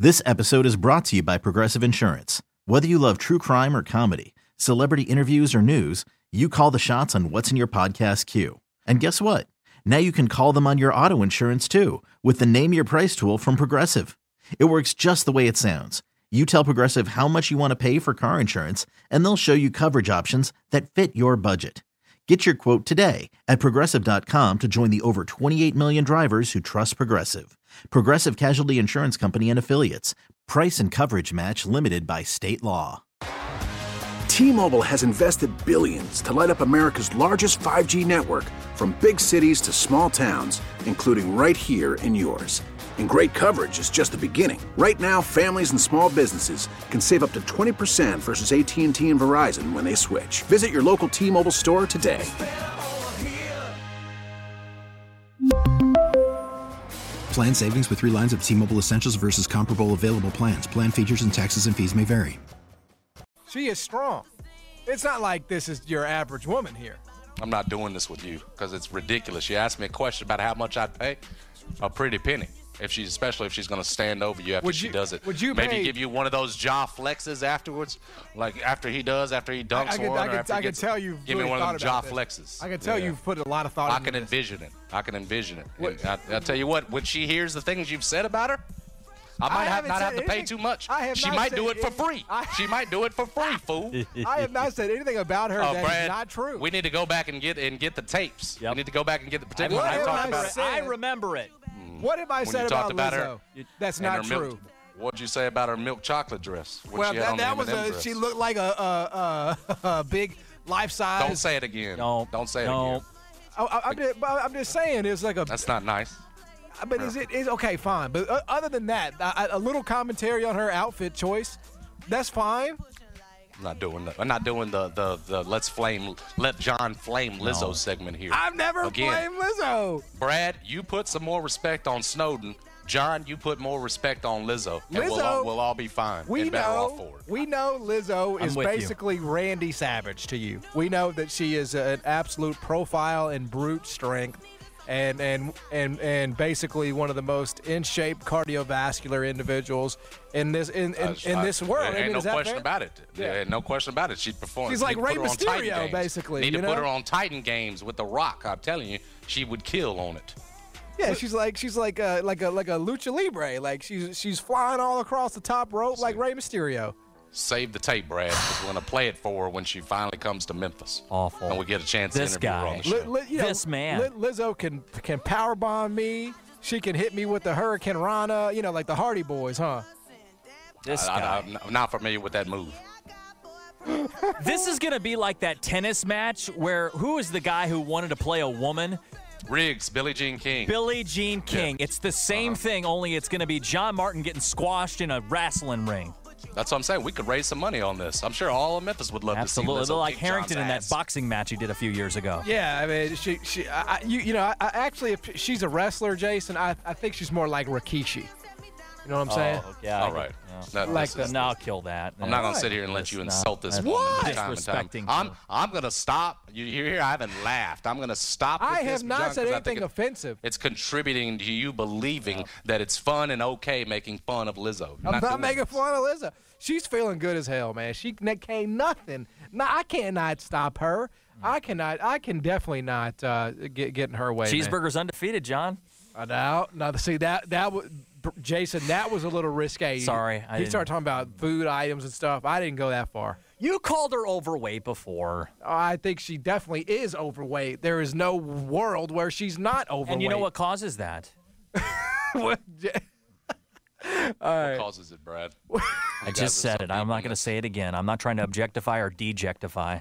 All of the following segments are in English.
This episode is brought to you by Progressive Insurance. Whether you love true crime or comedy, celebrity interviews or news, you call the shots on what's in your podcast queue. And guess what? Now you can call them on your auto insurance too with the Name Your Price tool from Progressive. It works just the way it sounds. You tell Progressive how much you want to pay for car insurance, and they'll show you coverage options that fit your budget. Get your quote today at Progressive.com to join the over 28 million drivers who trust Progressive. Progressive Casualty Insurance Company and Affiliates. Price and coverage match limited by state law. T-Mobile has invested billions to light up America's largest 5G network, from big cities to small towns, including right here in yours. And great coverage is just the beginning. Right now, families and small businesses can save up to 20% versus AT&T and Verizon when they switch. Visit your local T-Mobile store today. Plan savings with 3 lines of T-Mobile Essentials versus comparable available plans. Plan features and taxes and fees may vary. She is strong. It's not like this is your average woman here. I'm not doing this with you because it's ridiculous. You asked me a question about how much I'd pay. A pretty penny. Especially if she's going to stand over you after she does it. Would you maybe give you one of those jaw flexes afterwards, like after he dunks one? I can tell you. Give me one of them jaw flexes. I can tell you've put a lot of thought into this. I can envision it. I'll tell you what. When she hears the things you've said about her, I might not have to pay too much. She might do it for free. She might do it for free, fool. I have not said anything about her that Brad, is not true. We need to go back and get the tapes. Yep. We need to go back and get the particular. I remember it. What have I said about Lizzo? That's not true. What'd you say about her milk chocolate dress? Well, that was she looked like a big life-size. Don't say it again. Don't say it again. I'm just saying it's like a. That's not nice. But is okay? Fine. But other than that, a little commentary on her outfit choice, that's fine. I'm not doing the let John flame Lizzo segment here. I've never flamed Lizzo. Brad, you put some more respect on Snowden. John, you put more respect on Lizzo. And we'll all be fine. We know Lizzo is basically Randy Savage to you. We know that she is an absolute profile and brute strength. And basically one of the most in shape cardiovascular individuals in this world. Ain't no question about it. Yeah, no question about it. She performed. She's like Rey Mysterio, basically. Need to put her on Titan Games with The Rock. I'm telling you, she would kill on it. Yeah, she's like a lucha libre. Like she's flying all across the top rope like Rey Mysterio. Save the tape, Brad, because we're going to play it for her when she finally comes to Memphis. Awful. And we get a chance to interview her on the show. This man. Lizzo can powerbomb me. She can hit me with the Hurricane Rana, like the Hardy Boys, huh? This guy. I'm not familiar with that move. This is going to be like that tennis match where who is the guy who wanted to play a woman? Riggs, Billie Jean King. Billie Jean King. Yeah. It's the same thing, only it's going to be John Martin getting squashed in a wrestling ring. That's what I'm saying. We could raise some money on this. I'm sure all of Memphis would love to see Lizzo like kick Harrington John's in that ass. boxing match he did a few years ago. Yeah, I mean, actually, if she's a wrestler, Jason, I think she's more like Rikishi. You know what I'm saying? Yeah. All right. No, I'll kill that. I'm not going to sit here and let you insult this woman time and time. I'm going to stop. You hear? I haven't laughed. I'm going to stop with I have not said anything offensive. It's contributing to you believing that it's fun and okay making fun of Lizzo. I'm not making fun of Lizzo. She's feeling good as hell, man. She can't nothing. No, I cannot stop her. I can definitely not get in her way. Cheeseburger's undefeated, John. I know. Now, see that was. Jason, that was a little risque. Sorry. You started talking about food items and stuff. I didn't go that far. You called her overweight before. I think she definitely is overweight. There is no world where she's not overweight. And you know what causes that? What causes it, Brad? I just said it. I'm not going to say it again. I'm not trying to objectify or dejectify.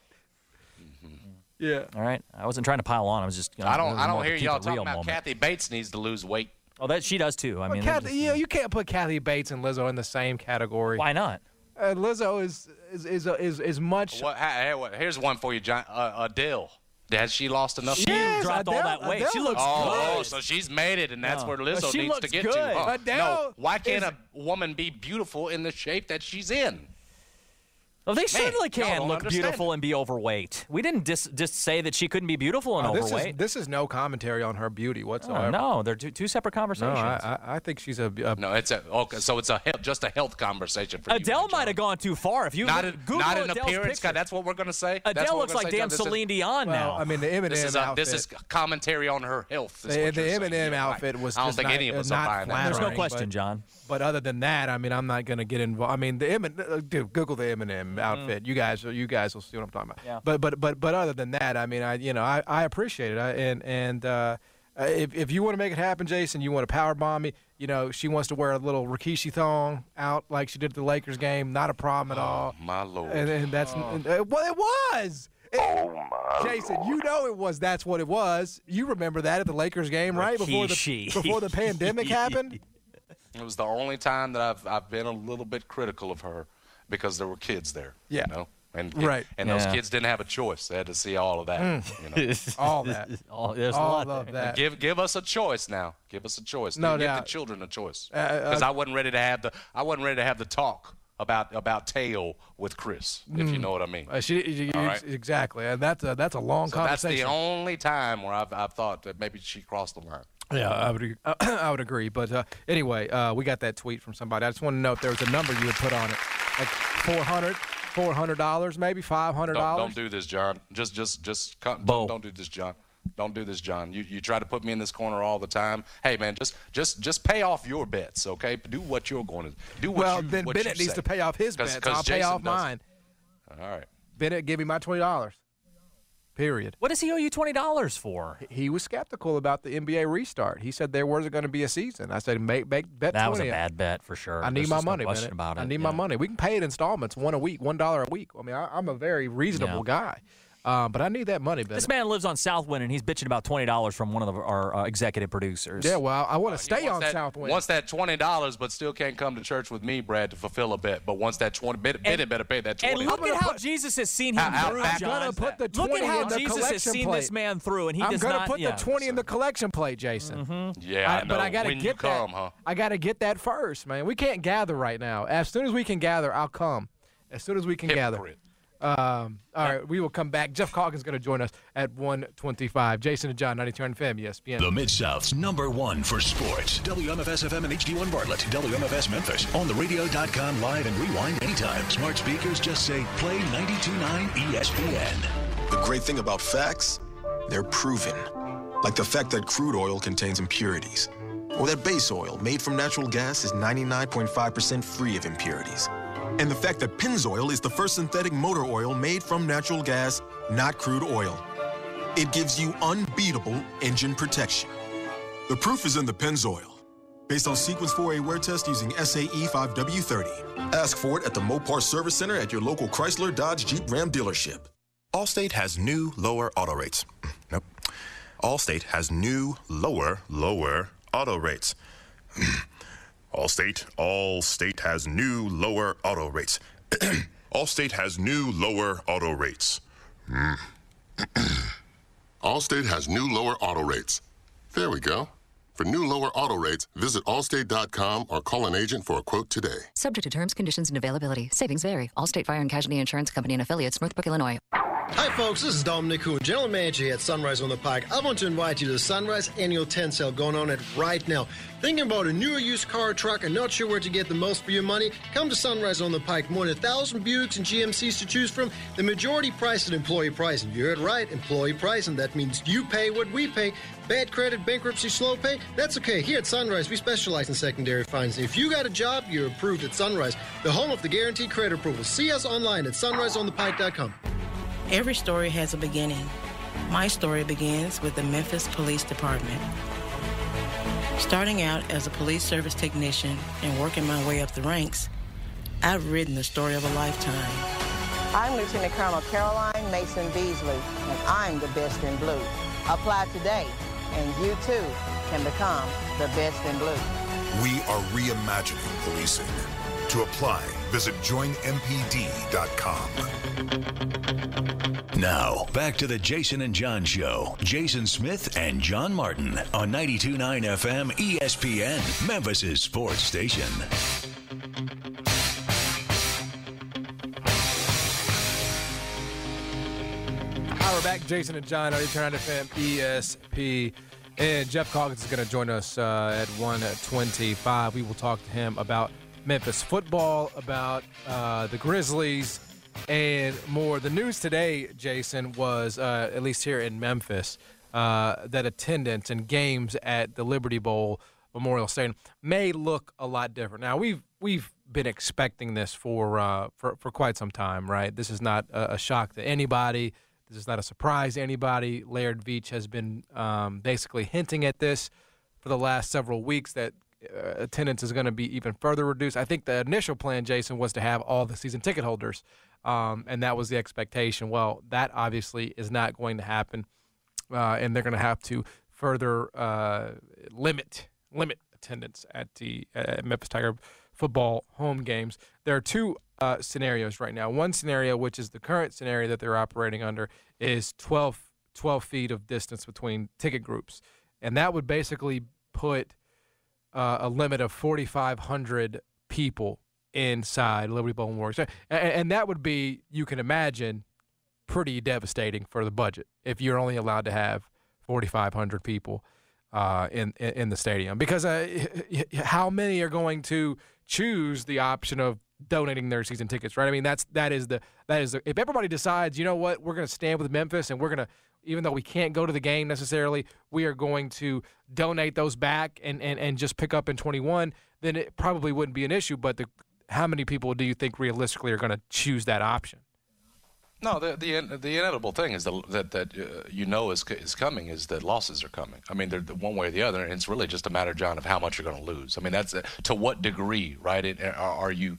Yeah. All right. I wasn't trying to pile on. I was just. I don't hear y'all talking about Kathy Bates needs to lose weight. Oh, that she does too. I mean, you can't put Kathy Bates and Lizzo in the same category. Why not? Lizzo is much. Here's one for you, John. Adele. Has she lost enough? She dropped all that weight. She looks good. Oh, so she's made it, and that's where Lizzo needs to get to. Huh? Adele no, why can't a woman be beautiful in the shape that she's in? Well, they certainly can look beautiful and be overweight. We didn't just say that she couldn't be beautiful and overweight. This is no commentary on her beauty whatsoever. No, they're two separate conversations. No, I think she's a no. It's just a health conversation for Adele might have gone too far. If you not Google not an Adele's appearance guy, that's what we're going to say. Adele looks like damn Celine Dion now. I mean, the Eminem outfit. This is commentary on her health. The Eminem outfit was. I don't think any of us are buying that. There's no question, John. But other than that, I mean, I'm not going to get involved. I mean, dude, Google the Eminem outfit. You guys will see what I'm talking about. Yeah. But other than that, I mean, I appreciate it. If you want to make it happen, Jason, you want to power bomb me. She wants to wear a little Rikishi thong out like she did at the Lakers game. Not a problem at all. My Lord. And that's well, it was. Jason, it was. That's what it was. You remember that at the Lakers game, right? Before the pandemic happened. It was the only time that I've been a little bit critical of her because there were kids there. Yeah. And those kids didn't have a choice. They had to see all of that. All that. There's all of that. Give us a choice now. Give us a choice. No, give the children a choice. Because I wasn't ready to have the talk about Teo with Chris, if you know what I mean. Exactly, and that's a long conversation. That's the only time where I've thought that maybe she crossed the line. Yeah, I would agree. But anyway, we got that tweet from somebody. I just want to know if there was a number you would put on it, like $400, maybe $500. Don't do this, John. Don't do this, John. Don't do this, John. You try to put me in this corner all the time. Hey, man, just pay off your bets, okay? Do what you're going to do. Then Bennett needs to pay off his bets. I'll pay off mine. All right. Bennett, give me my $20. Period. What does he owe you $20 for? He was skeptical about the NBA restart. He said there wasn't going to be a season. I said, bet 20. That was a bad bet for sure. I need my money, Bennett. I need my money. We can pay it in installments, $1 a week. I mean, I'm a very reasonable guy. But I need that money, Bennett. This man lives on Southwind, and he's bitching about $20 from one of our executive producers. Yeah, well, I want to stay on Southwind. Wants that $20, but still can't come to church with me, Brad, to fulfill a bet. But once that Bennett better pay that $20. And look at how Jesus has seen him through, John. Look at how Jesus has seen this man through, and he does not. I'm going to put the 20 in the collection plate, Jason. Mm-hmm. Yeah, I know. But I got to get that. Huh? I got to get that first, man. We can't gather right now. As soon as we can gather, I'll come. As soon as we can gather. All right, we will come back. Jeff Calkins going to join us at 1:25. Jason and John, 92.9 FM, ESPN. The Mid-South's #1 for sports. WMFS-FM and HD1 Bartlett. WMFS Memphis. On the radio.com live and rewind anytime. Smart speakers just say play 92.9 ESPN. The great thing about facts, they're proven. Like the fact that crude oil contains impurities. Or that base oil made from natural gas is 99.5% free of impurities. And the fact that Pennzoil is the first synthetic motor oil made from natural gas, not crude oil. It gives you unbeatable engine protection. The proof is in the Pennzoil. Based on Sequence 4A wear test using SAE 5W30. Ask for it at the Mopar Service Center at your local Chrysler, Dodge, Jeep, Ram dealership. Allstate has new, lower auto rates. Nope. Allstate has new, lower auto rates. Allstate has new, lower auto rates. Allstate has new, lower auto rates. Allstate has new, lower auto rates. There we go. For new lower auto rates, visit Allstate.com or call an agent for a quote today. Subject to terms, conditions, and availability. Savings vary. Allstate Fire and Casualty Insurance Company and affiliates, Northbrook, Illinois. Hi, folks. This is Dominic Kuhn, General Manager here at Sunrise on the Pike. I want to invite you to the Sunrise Annual Tent Sale going on right now. Thinking about a new or used car or truck and not sure where to get the most for your money? Come to Sunrise on the Pike. More than 1,000 Buicks and GMCs to choose from. The majority price is employee pricing. You heard right, employee pricing. That means you pay what we pay. Bad credit, bankruptcy, slow pay? That's okay. Here at Sunrise, we specialize in secondary financing. If you got a job, you're approved at Sunrise, the home of the guaranteed credit approval. See us online at sunriseonthepike.com. Every story has a beginning. My story begins with the Memphis Police Department. Starting out as a police service technician and working my way up the ranks, I've written the story of a lifetime. I'm Lieutenant Colonel Caroline Mason Beasley, and I'm the best in blue. Apply today, and you too can become the best in blue. We are reimagining policing. To apply, visit joinmpd.com. Now, back to the Jason and John Show. Jason Smith and John Martin on 92.9 FM ESPN, Memphis' sports station. back. Jason and John, Turn On FM, ESP. And Jeff Calkins is going to join us at 1:25. We will talk to him about Memphis football, about the Grizzlies, and more. The news today, Jason, was, at least here in Memphis, that attendance and games at the Liberty Bowl Memorial Stadium may look a lot different. Now, we've been expecting this for quite some time, right? This is not a shock to anybody. This is not a surprise to anybody. Laird Veatch has been basically hinting at this for the last several weeks, that attendance is going to be even further reduced. I think the initial plan, Jason, was to have all the season ticket holders, and that was the expectation. Well, that obviously is not going to happen, and they're going to have to further limit attendance at the Memphis Tiger football home games. There are two scenarios right now. One scenario, which is the current scenario that they're operating under, is 12 feet of distance between ticket groups, and that would basically put a limit of 4,500 people inside Liberty Bowl Memorial. And that would be, you can imagine, pretty devastating for the budget if you're only allowed to have 4,500 people in the stadium. Because how many are going to choose the option of donating their season tickets, right? I mean, that is the if everybody decides, you know what, we're going to stand with Memphis, and we're going to, even though we can't go to the game necessarily, we are going to donate those back and just pick up in 21, then it probably wouldn't be an issue. But how many people do you think realistically are going to choose that option? No, the inevitable thing is that is coming, is that losses are coming. I mean, they're one way or the other, and it's really just a matter, John, of how much you're going to lose. I mean, that's to what degree, right? Are you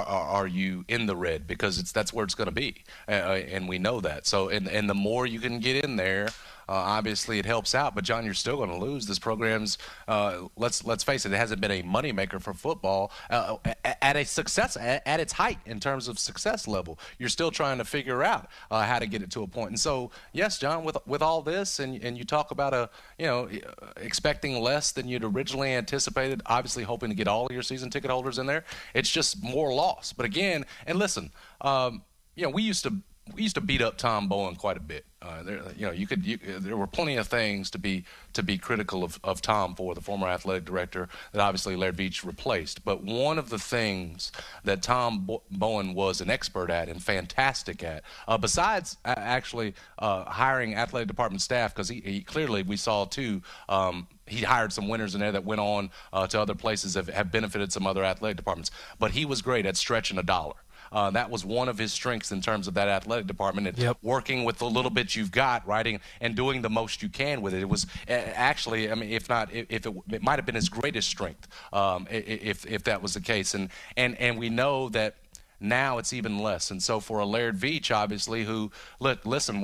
in the red? Because that's where it's going to be, and we know that. So, and the more you can get in there, obviously it helps out. But John, you're still going to lose. This program's let's face it hasn't been a moneymaker for football at a success at its height in terms of success level. You're still trying to figure out how to get it to a point. And so, yes, John, with all this, and you talk about expecting less than you'd originally anticipated, obviously hoping to get all of your season ticket holders in there, it's just more loss. But again, and listen, we used to beat up Tom Bowen quite a bit. There were plenty of things to be critical of Tom for, the former athletic director that obviously Laird Veatch replaced. But one of the things that Tom Bowen was an expert at and fantastic at, besides actually hiring athletic department staff, because he clearly, we saw too, he hired some winners in there that went on to other places that have benefited some other athletic departments. But he was great at stretching a dollar. That was one of his strengths in terms of that athletic department, and working with the little bit you've got, right, and doing the most you can with it. It was actually, I mean, if it might have been his greatest strength, if that was the case. And we know that now it's even less. And so for a Laird Veatch, obviously, who, listen,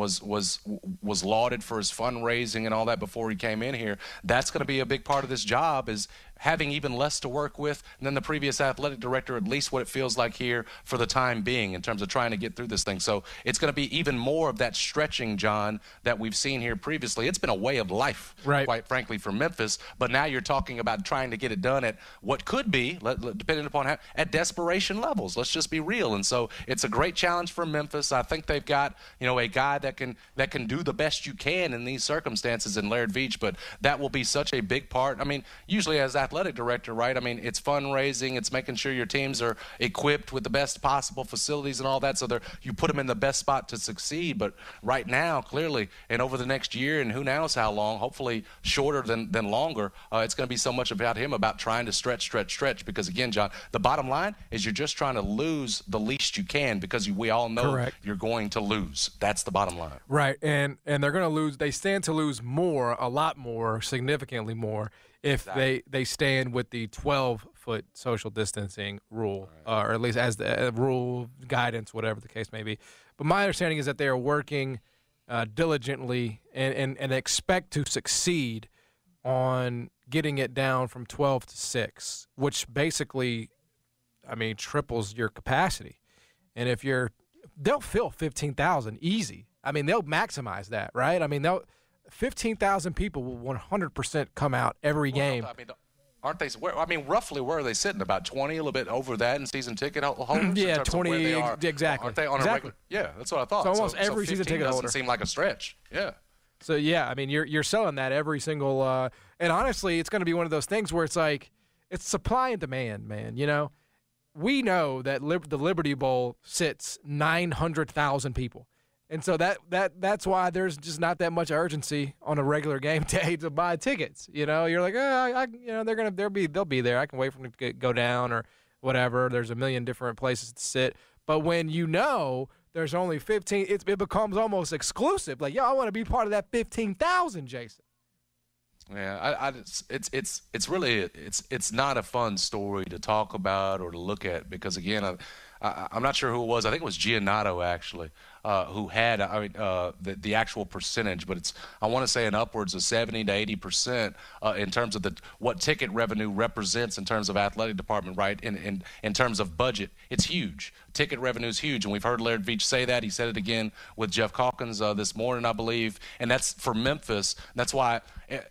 was lauded for his fundraising and all that before he came in here, that's going to be a big part of this job, is having even less to work with than the previous athletic director, at least what it feels like here for the time being in terms of trying to get through this thing. So it's going to be even more of that stretching, John, that we've seen here previously. It's been a way of life, right, quite frankly, for Memphis. But now you're talking about trying to get it done at what could be, depending upon at desperation levels. Let's just be real. And so it's a great challenge for Memphis. I think they've got, a guy that can do the best you can in these circumstances in Laird Veatch, but that will be such a big part. I mean, usually as athletic director, right? I mean, it's fundraising, it's making sure your teams are equipped with the best possible facilities and all that, so you put them in the best spot to succeed. But right now, clearly, and over the next year, and who knows how long, hopefully shorter than longer, it's going to be so much about him, about trying to stretch. Because again, John, the bottom line is you're just trying to lose the least you can, because we all know you're going to lose. That's the bottom line. Right, and they're going to lose. They stand to lose more, a lot more, significantly more, if they stand with the 12-foot social distancing rule, or at least as the rule, guidance, whatever the case may be. But my understanding is that they are working diligently and expect to succeed on getting it down from 12 to 6, which basically, I mean, triples your capacity. And if they'll fill 15,000 easy. I mean, they'll maximize that, right? I mean, 15,000 people will 100% come out every game. Aren't they? Roughly where are they sitting? About 20, a little bit over that in season ticket holders? Yeah, in terms 20, of where they are. exactly. Aren't they on a regular? Yeah, that's what I thought. So almost every season ticket holder. Doesn't seem like a stretch. Yeah. So, yeah, I mean, you're selling that every single and honestly, it's going to be one of those things where it's like it's supply and demand, man. You know, we know that the Liberty Bowl sits 900,000 people. And so that's why there's just not that much urgency on a regular game day to buy tickets. You know, you're like, they'll be there. I can wait for them to go down or whatever. There's a million different places to sit. But when you know there's only 15, it becomes almost exclusive. Like, I want to be part of that 15,000, Jason. Yeah, it's really not a fun story to talk about or to look at because again, I'm not sure who it was. I think it was Giannotto actually, who had the actual percentage, but I want to say an upwards of 70 to 80% in terms of what ticket revenue represents in terms of athletic department, right? In terms of budget, it's huge. Ticket revenue is huge, and we've heard Laird Veach say that. He said it again with Jeff Calkins this morning, I believe, and that's for Memphis. That's why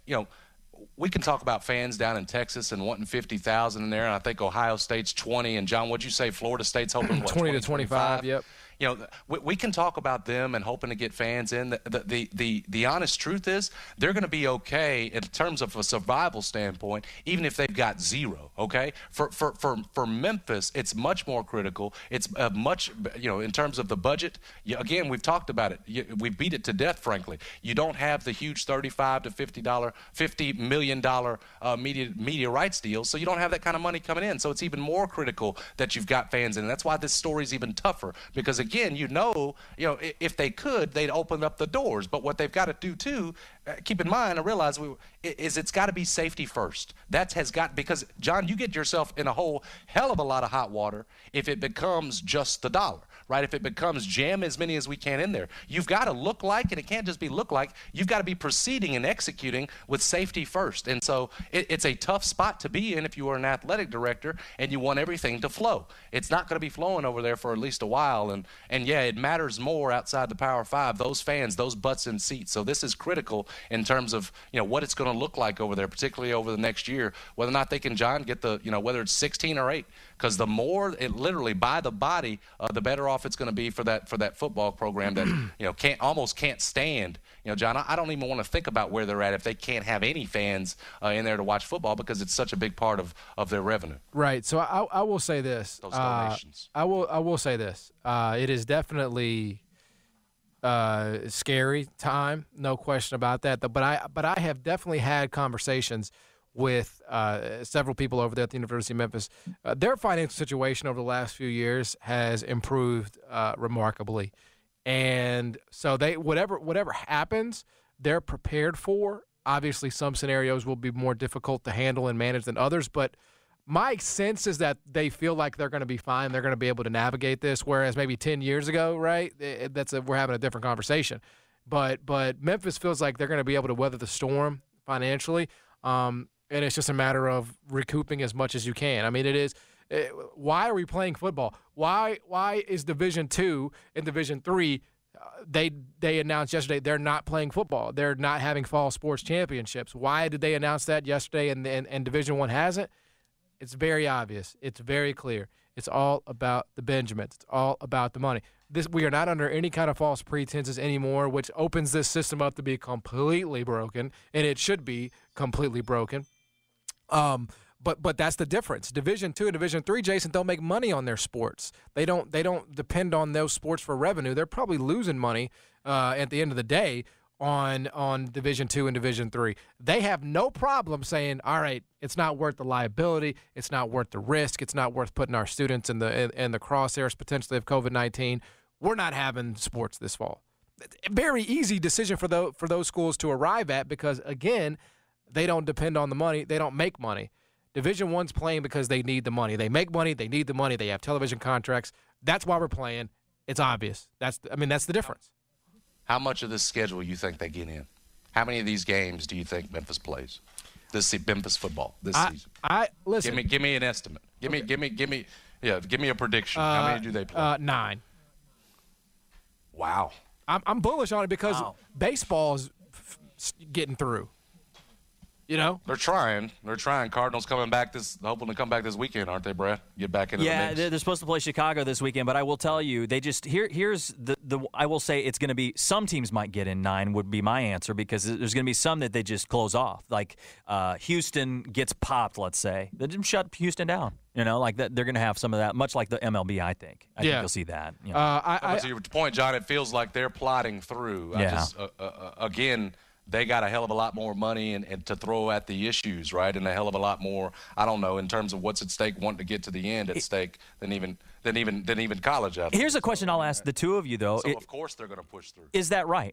we can talk about fans down in Texas and wanting 50,000 in there, and I think Ohio State's 20. And, John, what'd you say? Florida State's hoping, 20 to 25, yep. We can talk about them and hoping to get fans in. The honest truth is they're going to be okay in terms of a survival standpoint, even if they've got zero. Okay, for Memphis, it's much more critical. It's much in terms of the budget. Again, we've talked about it. We beat it to death. Frankly, you don't have the huge $35 to $50 million media rights deal, so you don't have that kind of money coming in. So it's even more critical that you've got fans in. And that's why this story is even tougher because again, if they could, they'd open up the doors. But what they've got to do, too, keep in mind and realize it's got to be safety first. Because, John, you get yourself in a whole hell of a lot of hot water if it becomes just the dollar, right? If it becomes jam as many as we can in there. You've got to look like, and it can't just be look like, you've got to be proceeding and executing with safety first. And so it's a tough spot to be in if you are an athletic director and you want everything to flow. It's not going to be flowing over there for at least a while. And yeah, it matters more outside the Power Five, those fans, those butts in seats. So this is critical in terms of, what it's going to look like over there, particularly over the next year, whether or not they can, John, get whether it's 16 or 8, because the more it literally by the body, the better off it's going to be for that football program that, can't stand. John, I don't even want to think about where they're at if they can't have any fans in there to watch football because it's such a big part of their revenue. Right. So I will say this. Those donations. I will say this. It is definitely scary time, no question about that. But I have definitely had conversations with several people over there at the University of Memphis. Their financial situation over the last few years has improved remarkably, and so they whatever happens, they're prepared for. Obviously, some scenarios will be more difficult to handle and manage than others, but my sense is that they feel like they're going to be fine. They're going to be able to navigate this, whereas maybe 10 years ago, right, we're having a different conversation. But Memphis feels like they're going to be able to weather the storm financially, and it's just a matter of recouping as much as you can. I mean, it is why are we playing football? Why is Division II and Division III they announced yesterday they're not playing football. They're not having fall sports championships. Why did they announce that yesterday and Division I hasn't? It's very obvious. It's very clear. It's all about the Benjamins. It's all about the money. We are not under any kind of false pretenses anymore, which opens this system up to be completely broken, and it should be completely broken. But that's the difference. Division II and Division III, Jason, don't make money on their sports. They don't depend on those sports for revenue. They're probably losing money at the end of the day on Division II and Division III. They have no problem saying, all right, it's not worth the liability, it's not worth the risk, it's not worth putting our students in the crosshairs potentially of COVID-19. We're not having sports this fall. Very easy decision for those schools to arrive at because, again, they don't depend on the money. They don't make money. Division I's playing because they need the money. They make money. They need the money. They have television contracts. That's why we're playing. It's obvious. That's the difference. How much of this schedule you think they get in? How many of these games do you think Memphis plays? Memphis football this season. Listen. Give me an estimate. Give me a prediction. How many do they play? 9. Wow. I'm bullish on it because baseball is getting through. You know, they're trying. Cardinals hoping to come back this weekend, aren't they, Brad? Get back into the mix. Yeah, they're supposed to play Chicago this weekend, but I will tell you, here's the I will say it's going to be some teams might get in 9 would be my answer, because there's going to be some that they just close off. Like Houston gets popped, let's say. They just shut Houston down. You know, like that, they're going to have some of that, much like the MLB, I think. I think you'll see that. You know. To your point, John, it feels like they're plodding through. Yeah. Again, they got a hell of a lot more money and to throw at the issues, right? And a hell of a lot more, I don't know, in terms of what's at stake, wanting to get to the end at stake than even college athletes. Here's a question I'll ask the two of you, though. So, of course, they're going to push through. Is that right?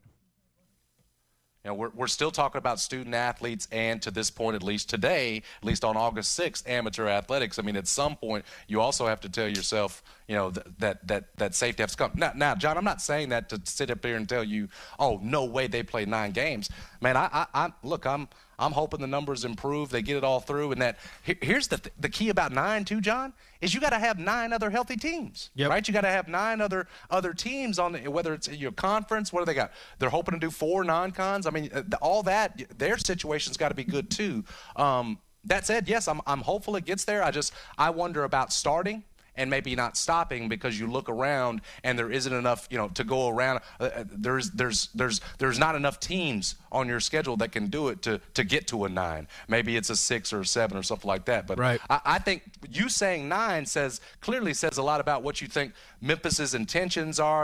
You know, we're still talking about student athletes, and to this point, at least today, at least on August 6th, amateur athletics. I mean, at some point, you also have to tell yourself, you know, that safety has to come. Now, John, I'm not saying that to sit up here and tell you, oh, no way they play 9 games. Man, I'm hoping the numbers improve. They get it all through, and that here's the key about 9 too, John, is you got to have 9 other healthy teams, right? You got to have 9 other teams on whether it's your conference. What do they got? They're hoping to do 4 non-cons. I mean, all that, their situation's got to be good too. That said, yes, I'm hopeful it gets there. I wonder about starting and maybe not stopping, because you look around and there isn't enough, you know, to go around. There's not enough teams on your schedule that can do it to get to a 9. Maybe it's a 6 or a 7 or something like that. But right. I think you saying 9 clearly says a lot about what you think Memphis's intentions are.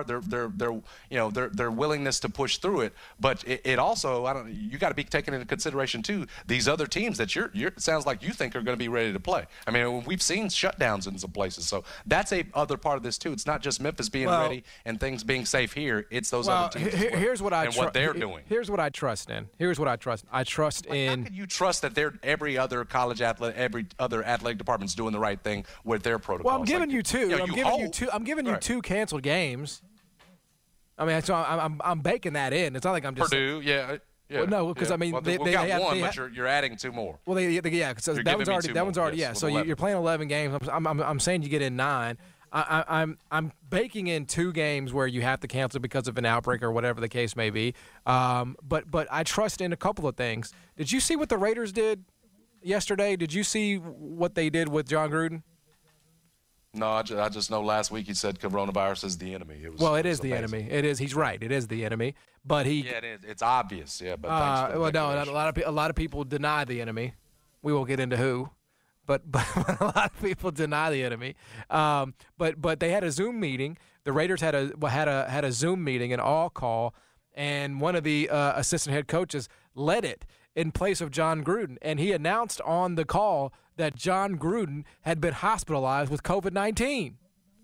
Their willingness to push through it. But it also, you got to be taking into consideration too these other teams that it sounds like you think are going to be ready to play. I mean, we've seen shutdowns in some places, so that's a other part of this too. It's not just Memphis being ready and things being safe here. It's those other teams. Here's what what they're doing. Here's what I trust in. I trust in. How can you trust that every other college athlete, every other athletic department's doing the right thing with their protocols? Well, I'm giving you 2. I'm giving you 2 canceled games. I mean, so I'm baking that in. It's not like I'm just Purdue, yeah. Well, no, because I mean, well, they got 1, but you're adding 2 more. Well, because that one's already. Yes, so you're playing 11 games. I'm saying you get in 9. I'm baking in 2 games where you have to cancel because of an outbreak or whatever the case may be. But I trust in a couple of things. Did you see what the Raiders did yesterday? Did you see what they did with John Gruden? No, I just know last week he said coronavirus is the enemy. It is the enemy. It is. He's right. It is the enemy. But it is. It's obvious. Yeah, but a lot of people deny the enemy. We won't get into who, but a lot of people deny the enemy. But they had a Zoom meeting. The Raiders had a Zoom meeting, an all call, and one of the assistant head coaches led it in place of John Gruden, and he announced on the call that John Gruden had been hospitalized with COVID-19.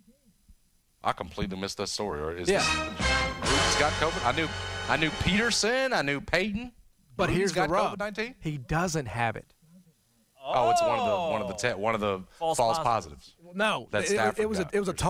I completely missed that story. Gruden's got COVID. I knew Peterson. I knew Peyton. But Gruden's here's the rub: COVID-19? He doesn't have it. Oh, it's one of the false positives. No, it was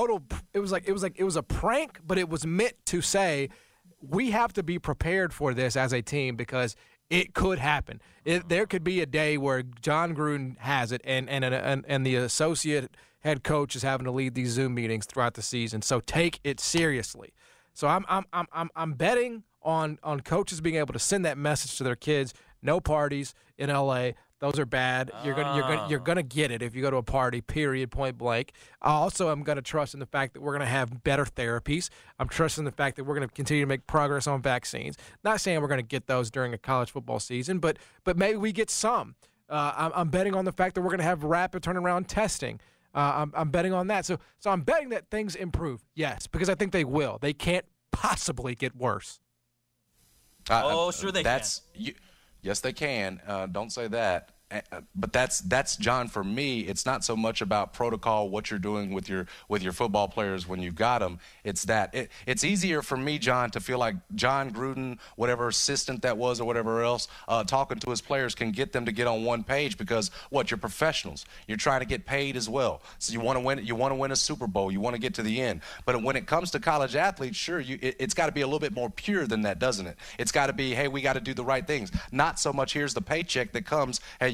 a prank, but it was meant to say we have to be prepared for this as a team because it could happen. There could be a day where John Gruden has it, and the associate head coach is having to lead these Zoom meetings throughout the season. So take it seriously. So I'm betting on coaches being able to send that message to their kids. No parties in LA. Those are bad. You're gonna get it if you go to a party. Period. Point blank. I also am gonna trust in the fact that we're gonna have better therapies. I'm trusting the fact that we're gonna continue to make progress on vaccines. Not saying we're gonna get those during a college football season, but maybe we get some. I'm betting on the fact that we're gonna have rapid turnaround testing. I'm betting on that. So I'm betting that things improve. Yes, because I think they will. They can't possibly get worse. Sure they can. Yes, they can. Don't say that. But that's John. For me, it's not so much about protocol, what you're doing with your football players when you've got them. It's that it's easier for me, John, to feel like John Gruden, whatever assistant that was or whatever else, talking to his players can get them to get on one page because you're professionals. You're trying to get paid as well. So you want to win. You want to win a Super Bowl. You want to get to the end. But when it comes to college athletes, sure, it's got to be a little bit more pure than that, doesn't it? It's got to be, hey, we got to do the right things. Not so much here's the paycheck that comes. Hey,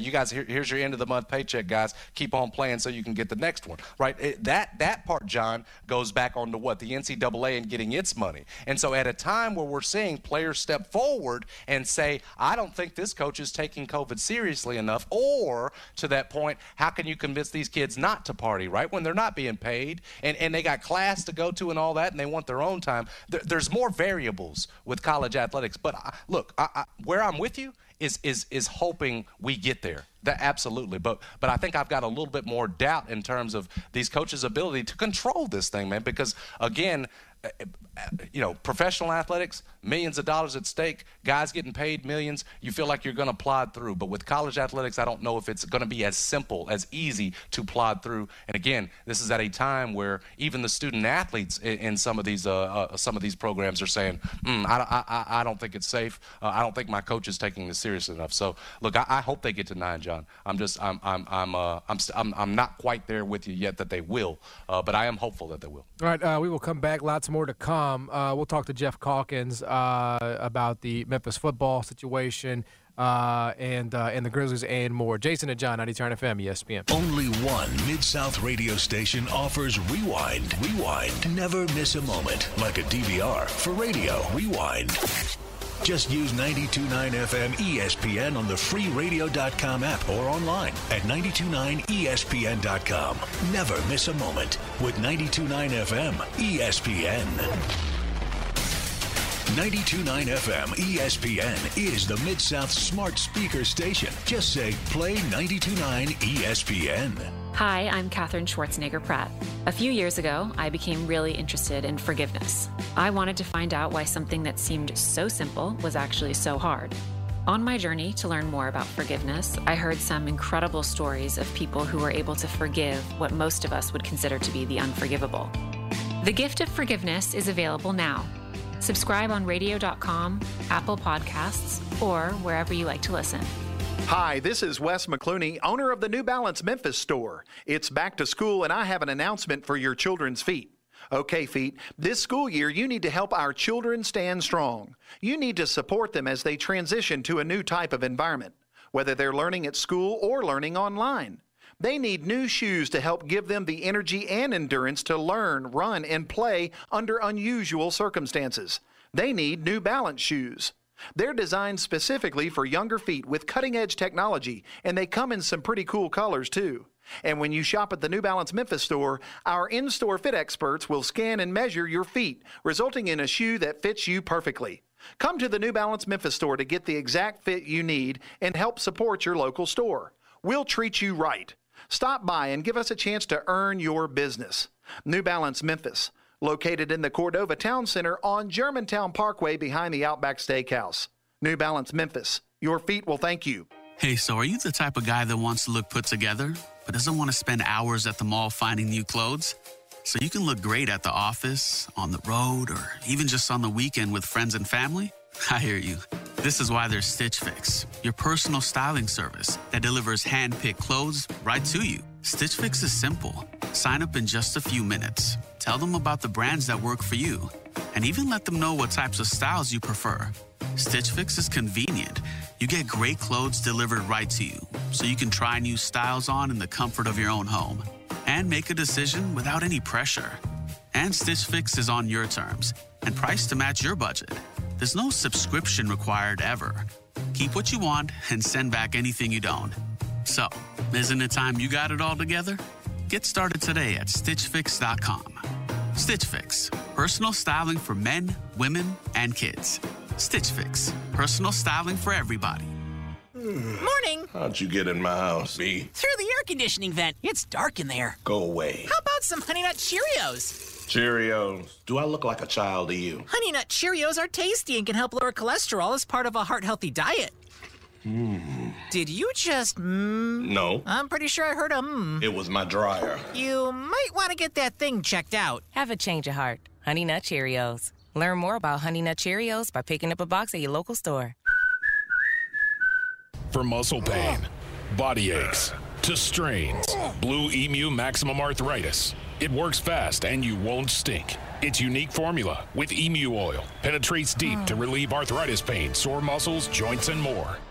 you guys, here's your end of the month paycheck, guys. Keep on playing so you can get the next one, right? That part, John, goes back onto what? The NCAA and getting its money. And so at a time where we're seeing players step forward and say, I don't think this coach is taking COVID seriously enough, or to that point, how can you convince these kids not to party, right, when they're not being paid and they got class to go to and all that and they want their own time? There's more variables with college athletics. But look, where I'm with you is hoping we get there. That absolutely. But I think I've got a little bit more doubt in terms of these coaches' ability to control this thing, man, because, again, professional athletics, millions of dollars at stake, guys getting paid millions, you feel like you're going to plod through. But with college athletics, I don't know if it's going to be as simple, as easy to plod through. And again, this is at a time where even the student athletes in some of these programs are saying, I don't think it's safe. I don't think my coach is taking this seriously enough. So look, I hope they get to 9, John. I'm not quite there with you yet that they will, but I am hopeful that they will. All right, we will come back. Lots more to come. We'll talk to Jeff Calkins about the Memphis football situation and the Grizzlies and more. Jason and John, 90 FM, ESPN. Only one Mid-South radio station offers Rewind. Rewind. Never miss a moment. Like a DVR for radio. Rewind. Just use 92.9 FM ESPN on the free radio.com app or online at 92.9ESPN.com. Never miss a moment with 92.9 FM ESPN. 92.9 FM ESPN is the Mid-South smart speaker station. Just say, play 92.9 ESPN. Hi, I'm Katherine Schwarzenegger Pratt. A few years ago, I became really interested in forgiveness. I wanted to find out why something that seemed so simple was actually so hard. On my journey to learn more about forgiveness, I heard some incredible stories of people who were able to forgive what most of us would consider to be the unforgivable. The gift of forgiveness is available now. Subscribe on radio.com, Apple Podcasts, or wherever you like to listen. Hi, this is Wes McClooney, owner of the New Balance Memphis store. It's back to school, and I have an announcement for your children's feet. Okay, feet, this school year you need to help our children stand strong. You need to support them as they transition to a new type of environment, whether they're learning at school or learning online. They need new shoes to help give them the energy and endurance to learn, run, and play under unusual circumstances. They need New Balance shoes. They're designed specifically for younger feet with cutting-edge technology, and they come in some pretty cool colors, too. And when you shop at the New Balance Memphis store, our in-store fit experts will scan and measure your feet, resulting in a shoe that fits you perfectly. Come to the New Balance Memphis store to get the exact fit you need and help support your local store. We'll treat you right. Stop by and give us a chance to earn your business. New Balance Memphis, located in the Cordova Town Center on Germantown Parkway behind the Outback Steakhouse. New Balance Memphis, your feet will thank you. Hey, so are you the type of guy that wants to look put together, but doesn't want to spend hours at the mall finding new clothes? So you can look great at the office, on the road, or even just on the weekend with friends and family? I hear you. This is why there's Stitch Fix, your personal styling service that delivers hand-picked clothes right to you. Stitch Fix is simple. Sign up in just a few minutes. Tell them about the brands that work for you, and even let them know what types of styles you prefer. Stitch Fix is convenient. You get great clothes delivered right to you, so you can try new styles on in the comfort of your own home and make a decision without any pressure. And Stitch Fix is on your terms and priced to match your budget. There's no subscription required ever. Keep what you want and send back anything you don't. So, isn't it time you got it all together? Get started today at StitchFix.com. Stitch Fix, personal styling for men, women, and kids. Stitch Fix, personal styling for everybody. Morning. How'd you get in my house, B? Through the air conditioning vent. It's dark in there. Go away. How about some Honey Nut Cheerios? Cheerios. Do I look like a child to you? Honey Nut Cheerios are tasty and can help lower cholesterol as part of a heart-healthy diet. Did you just No. I'm pretty sure I heard a It was my dryer. You might want to get that thing checked out. Have a change of heart. Honey Nut Cheerios. Learn more about Honey Nut Cheerios by picking up a box at your local store. From muscle pain, body aches, to strains, Blue Emu Maximum Arthritis. It works fast and you won't stink. Its unique formula with emu oil penetrates deep to relieve arthritis pain, sore muscles, joints, and more.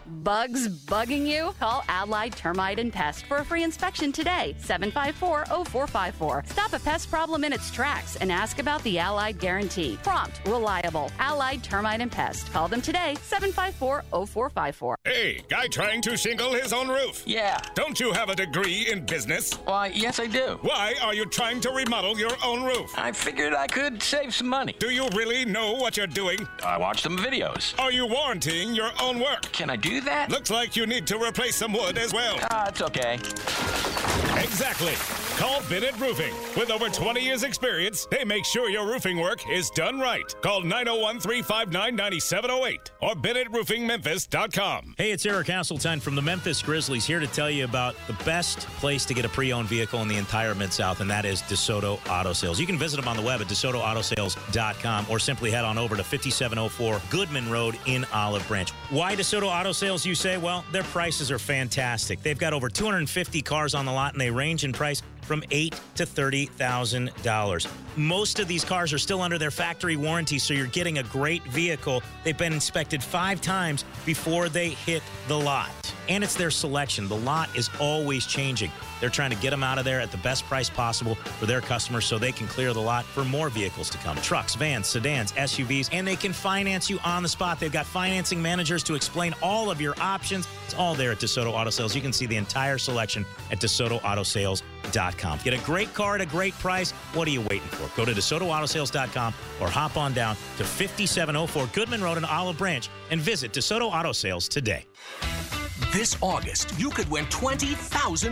Bugs bugging you? Call Allied Termite and Pest for a free inspection today. 754-0454. Stop a pest problem in its tracks and ask about the Allied Guarantee. Prompt, reliable. Allied Termite and Pest. Call them today. 754-0454. Hey, guy trying to shingle his own roof. Yeah. Don't you have a degree in business? Why, yes, I do. Why are you trying to remodel your own roof? I figured I could save some money. Do you really know what you're doing? I watched some videos. Are you warranting your own work? Can I do that? Looks like you need to replace some wood as well. It's okay. Exactly. Call Bennett Roofing. With over 20 years' experience, they make sure your roofing work is done right. Call 901-359-9708 or BennettRoofingMemphis.com. Hey, it's Eric Hasseltine from the Memphis Grizzlies here to tell you about the best place to get a pre-owned vehicle in the entire Mid-South, and that is DeSoto Auto Sales. You can visit them on the web at DeSotoAutoSales.com or simply head on over to 5704 Goodman Road in Olive Branch. Why DeSoto Auto Sales, you say? Well, their prices are fantastic. They've got over 250 cars on the lot, and they range in price from $8,000 to $30,000. Most of these cars are still under their factory warranty, so you're getting a great vehicle. They've been inspected 5 times before they hit the lot. And it's their selection. The lot is always changing. They're trying to get them out of there at the best price possible for their customers so they can clear the lot for more vehicles to come. Trucks, vans, sedans, SUVs, and they can finance you on the spot. They've got financing managers to explain all of your options. It's all there at DeSoto Auto Sales. You can see the entire selection at DeSotoAutoSales.com. Get a great car at a great price. What are you waiting for? Go to DeSotoAutoSales.com or hop on down to 5704 Goodman Road in Olive Branch and visit DeSoto Auto Sales today. This August, you could win $20,000.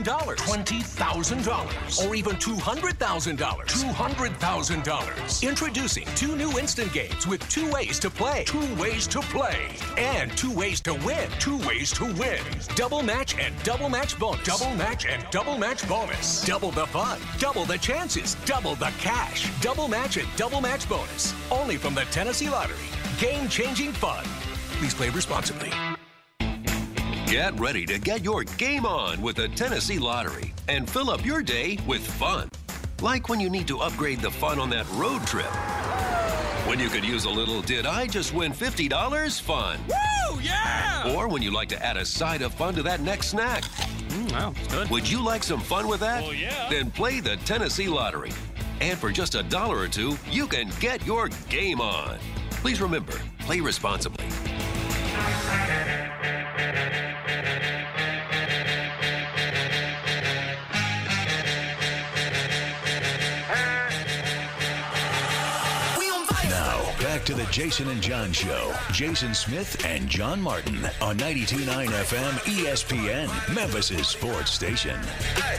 $20,000. Or even $200,000. $200,000. Introducing 2 new instant games with 2 ways to play. 2 ways to play. And 2 ways to win. 2 ways to win. Double match and double match bonus. Double match and double match bonus. Double the fun. Double the chances. Double the cash. Double match and double match bonus. Only from the Tennessee Lottery. Game-changing fun. Please play responsibly. Get ready to get your game on with the Tennessee Lottery and fill up your day with fun. Like when you need to upgrade the fun on that road trip. When you could use a little "did I just win $50" fun. Woo, yeah! Or when you like to add a side of fun to that next snack. Wow, that's good. Would you like some fun with that? Oh, yeah. Then play the Tennessee Lottery. And for just $1 or $2, you can get your game on. Please remember, play responsibly. Back to the Jason and John Show. Jason Smith and John Martin on 92.9 FM ESPN, Memphis' sports station. Hey.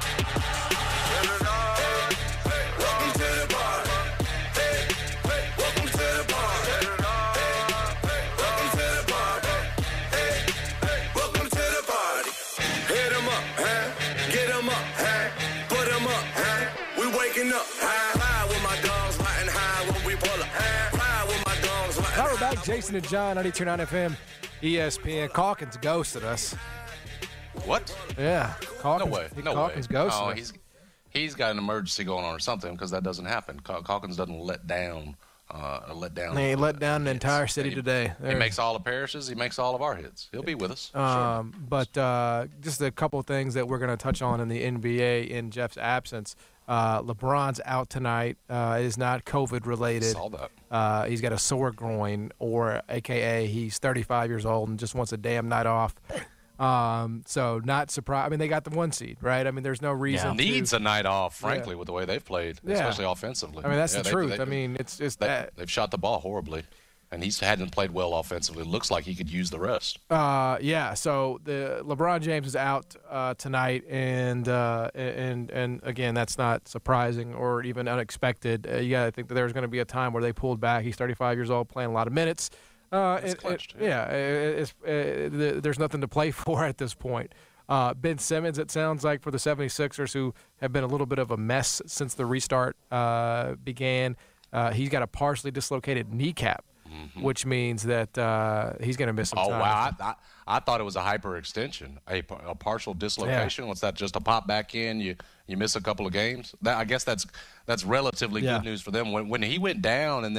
Jason and John, 92.9 FM, ESPN. Calkins ghosted us. What? Yeah. Calkins, no way. Calkins ghosted us. He's got an emergency going on or something because that doesn't happen. Calkins doesn't let down. He let down the entire city today. He makes all the parishes. He makes all of our hits. He'll be with us. Sure. But just a couple of things that we're going to touch on in the NBA in Jeff's absence. LeBron's out tonight. It is not COVID related. Saw that. He's got a sore groin, or AKA he's 35 years old and just wants a damn night off. So not surprised. I mean, they got the 1 seed, right? I mean, there's no reason. Needs a night off, frankly, with the way they've played, especially offensively. I mean, that's the truth. I mean, it's just that they've shot the ball horribly. And he hadn't played well offensively. Looks like he could use the rest. So the LeBron James is out tonight, and again, that's not surprising or even unexpected. You got to think that there's going to be a time where they pulled back. He's 35 years old, playing a lot of minutes. There's nothing to play for at this point. Ben Simmons, it sounds like, for the 76ers, who have been a little bit of a mess since the restart began. He's got a partially dislocated kneecap. Mm-hmm. Which means that he's going to miss some time. Oh, wow. I thought it was a hyperextension, a partial dislocation. What's that, just a pop back in? You miss a couple of games? I guess that's relatively good news for them. When he went down and then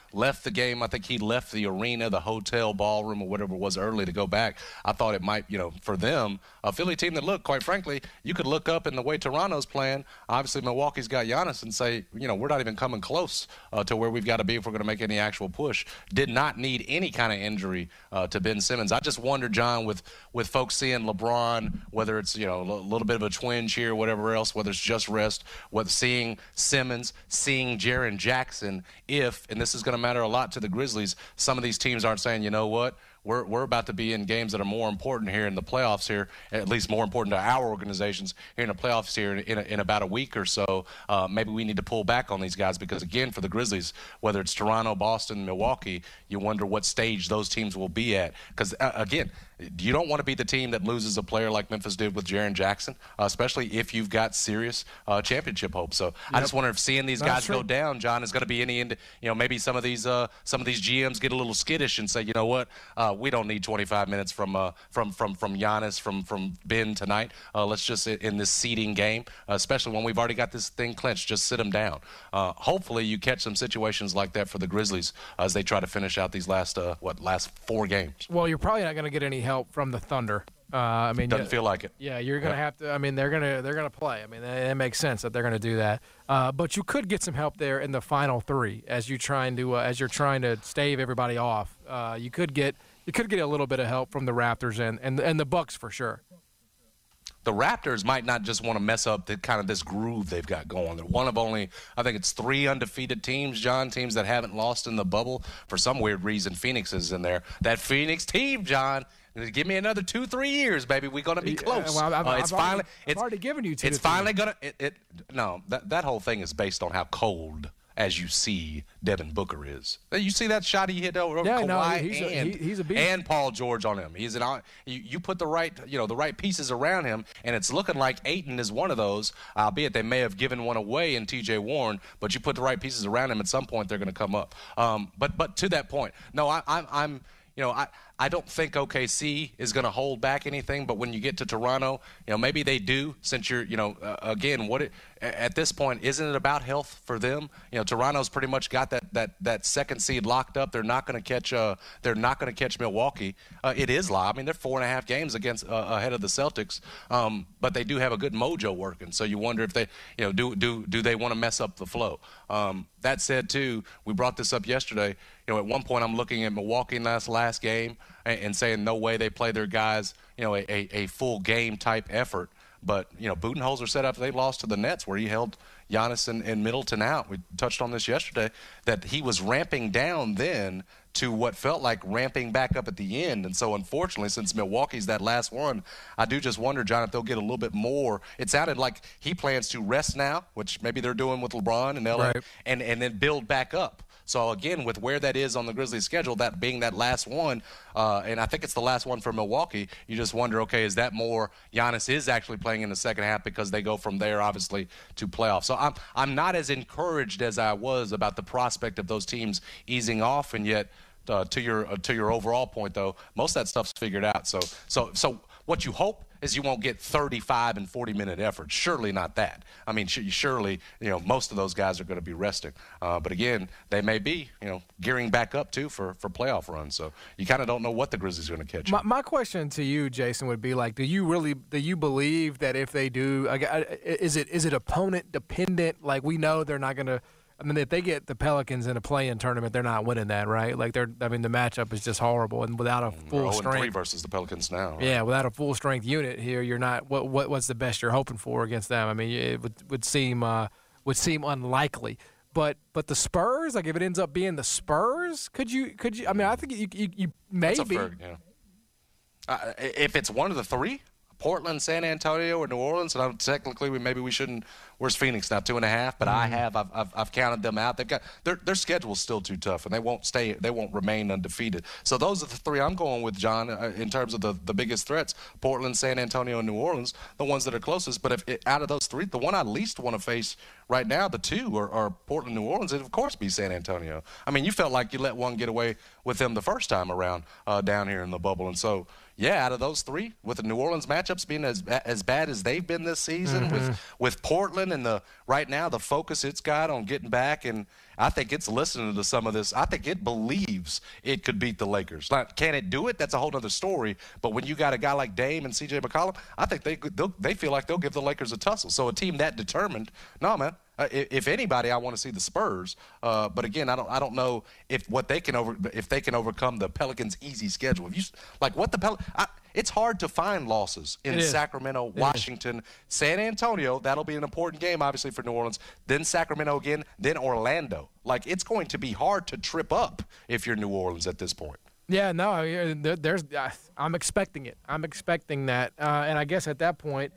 left the game. I think he left the arena, the hotel, ballroom, or whatever it was early to go back. I thought it might, for them, a Philly team that, look, quite frankly, you could look up in the way Toronto's playing. Obviously, Milwaukee's got Giannis and say, we're not even coming close to where we've got to be if we're going to make any actual push. Did not need any kind of injury to Ben Simmons. I just wonder, John, with folks seeing LeBron, whether it's, a little bit of a twinge here, whatever else, whether it's just rest, whether seeing Simmons, seeing Jaren Jackson, and this is going to matter a lot to the Grizzlies, some of these teams aren't saying, you know what, we're about to be in games that are more important here in the playoffs here, at least more important to our organizations here in the playoffs here in about a week or so. Maybe we need to pull back on these guys because, again, for the Grizzlies, whether it's Toronto, Boston, Milwaukee, you wonder what stage those teams will be at. Because, again, you don't want to be the team that loses a player like Memphis did with Jaren Jackson, especially if you've got serious championship hopes. So I just wonder if seeing these guys go down, John, is going to be any end. Maybe some of these GMs get a little skittish and say, you know what, we don't need 25 minutes from Giannis, from Ben tonight. Let's just in this seeding game, especially when we've already got this thing clinched, just sit them down. Hopefully you catch some situations like that for the Grizzlies as they try to finish out these last 4 games. Well, you're probably not going to get any help from the Thunder. Doesn't feel like it. Yeah, you're going to have to. They're going to play. It makes sense that they're going to do that. But you could get some help there in the final 3 as you're trying to stave everybody off. You could get a little bit of help from the Raptors and the Bucks for sure. The Raptors might not just want to mess up this groove they've got going. They're one of only, I think it's 3 undefeated teams, John, teams that haven't lost in the bubble. For some weird reason, Phoenix is in there. That Phoenix team, John, give me another 2-3 years, baby. We're going to be close. Well, I've already given you 2. It's finally going to – no, that whole thing is based on how cold – as you see Devin Booker is. You see that shot he hit over Kawhi he's a beast. And Paul George on him. You put the right pieces around him, and it's looking like Ayton is one of those, albeit they may have given one away in T.J. Warren, but you put the right pieces around him, at some point they're going to come up. But to that point, no, I don't think OKC is going to hold back anything, but when you get to Toronto, maybe they do, since you're, again, at this point, isn't it about health for them? Toronto's pretty much got that second seed locked up. They're not going to catch Milwaukee. It is live. They're 4.5 games ahead of the Celtics, but they do have a good mojo working. So you wonder if they, do they want to mess up the flow? That said, too, we brought this up yesterday. At one point, I'm looking at Milwaukee in that last game and saying no way they play their guys, a full game type effort. But, Budenholzer said after they lost to the Nets, where he held Giannis and Middleton out, we touched on this yesterday, that he was ramping down then to what felt like ramping back up at the end. And so, unfortunately, since Milwaukee's that last one, I do just wonder, John, if they'll get a little bit more. It sounded like he plans to rest now, which maybe they're doing with LeBron and LA, right, and then build back up. So, again, with where that is on the Grizzlies' schedule, that being that last one, and I think it's the last one for Milwaukee, you just wonder, okay, is that more Giannis is actually playing in the second half because they go from there, obviously, to playoffs. So I'm not as encouraged as I was about the prospect of those teams easing off, and yet to your overall point, though, most of that stuff's figured out. So what you hope is you won't get 35 and 40-minute efforts. Surely not that. Surely, most of those guys are going to be resting. But again, they may be, gearing back up too for playoff runs. So you kind of don't know what the Grizzlies are going to catch. My question to you, Jason, would be like, do you believe that if they do, is it opponent dependent? Like, we know they're not going to. If they get the Pelicans in a play-in tournament, they're not winning that, right? Like the matchup is just horrible, and without a full strength. 0-3 versus the Pelicans now. Right? Yeah, without a full strength unit here, you're not. What's the best you're hoping for against them? It would seem unlikely. But the Spurs, like if it ends up being the Spurs, could you? I think you maybe. If it's one of the 3. Portland, San Antonio, or New Orleans, and technically we shouldn't. Where's Phoenix now? 2.5, but I've counted them out. They've got their schedule's still too tough, and they won't remain undefeated. So those are the 3 I'm going with, John, in terms of the biggest threats: Portland, San Antonio, and New Orleans, the ones that are closest. But if out of those 3, the one I least want to face right now the two are Portland, New Orleans, and of course be San Antonio. I mean, you felt like you let one get away with them the first time around down here in the bubble. And so, yeah, out of those three, with the New Orleans matchups being as bad as they've been this season, with Portland and right now the focus it's got on getting back, and I think it's listening to some of this. I think it believes it could beat the Lakers. Now, can it do it? That's a whole other story. But when you got a guy like Dame and C.J. McCollum, I think they feel like they'll give the Lakers a tussle. So a team that determined, no, man. If anybody, I want to see the Spurs. But again, I don't know if they can overcome the Pelicans' easy schedule. It's hard to find losses in Sacramento, Washington, San Antonio. That'll be an important game, obviously, for New Orleans. Then Sacramento again, then Orlando. Like, it's going to be hard to trip up if you're New Orleans at this point. Yeah, no, I'm expecting it. I'm expecting that. And I guess at that point,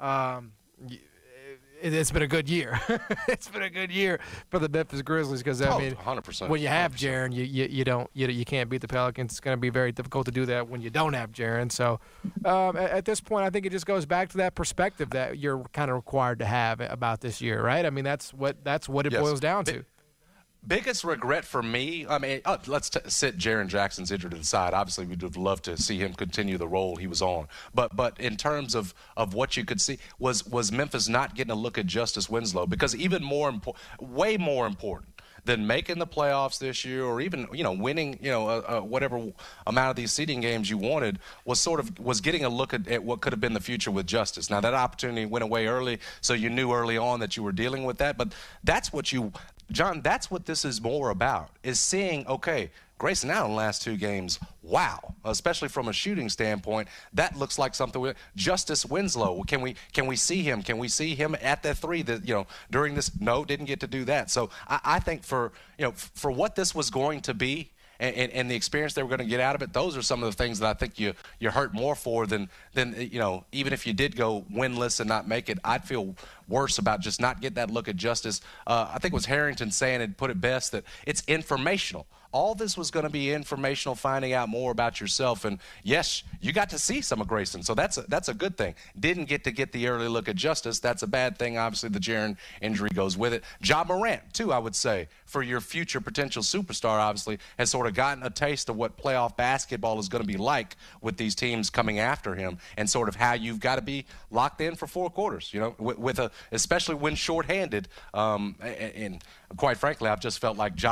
it's been a good year. It's been a good year for the Memphis Grizzlies because, I mean, 100%. When you have Jaren, you can't beat the Pelicans. It's going to be very difficult to do that when you don't have Jaren. So at this point, I think it just goes back to that perspective that you're kind of required to have about this year, right? I mean, that's what it boils down to. Biggest regret for me, I mean, let's sit Jaren Jackson's injury to the side. Obviously, we'd have loved to see him continue the role he was on. But in terms of what you could see, was Memphis not getting a look at Justice Winslow? Because way more important than making the playoffs this year, or even winning whatever amount of these seeding games you wanted, was getting a look at what could have been the future with Justice. Now that opportunity went away early, so you knew early on that you were dealing with that. But John, that's what this is more about, is seeing, okay, Grayson Allen in the last two games, wow, especially from a shooting standpoint, that looks like something. Justice Winslow, can we see him? Can we see him at that three that, during this? No, didn't get to do that. So I think for what this was going to be, and the experience they were going to get out of it, those are some of the things that I think you hurt more for than even if you did go winless and not make it. I'd feel worse about just not getting that look at Justice. I think it was Harrington saying it, put it best, that it's informational. All this was going to be informational, finding out more about yourself. And yes, you got to see some of Grayson, so that's a good thing. Didn't get the early look at Justice. That's a bad thing. Obviously, the Jaren injury goes with it. Ja Morant, too, I would say, for your future potential superstar, obviously, has sort of gotten a taste of what playoff basketball is going to be like with these teams coming after him, and sort of how you've got to be locked in for 4 quarters, especially when shorthanded. And quite frankly, I've just felt like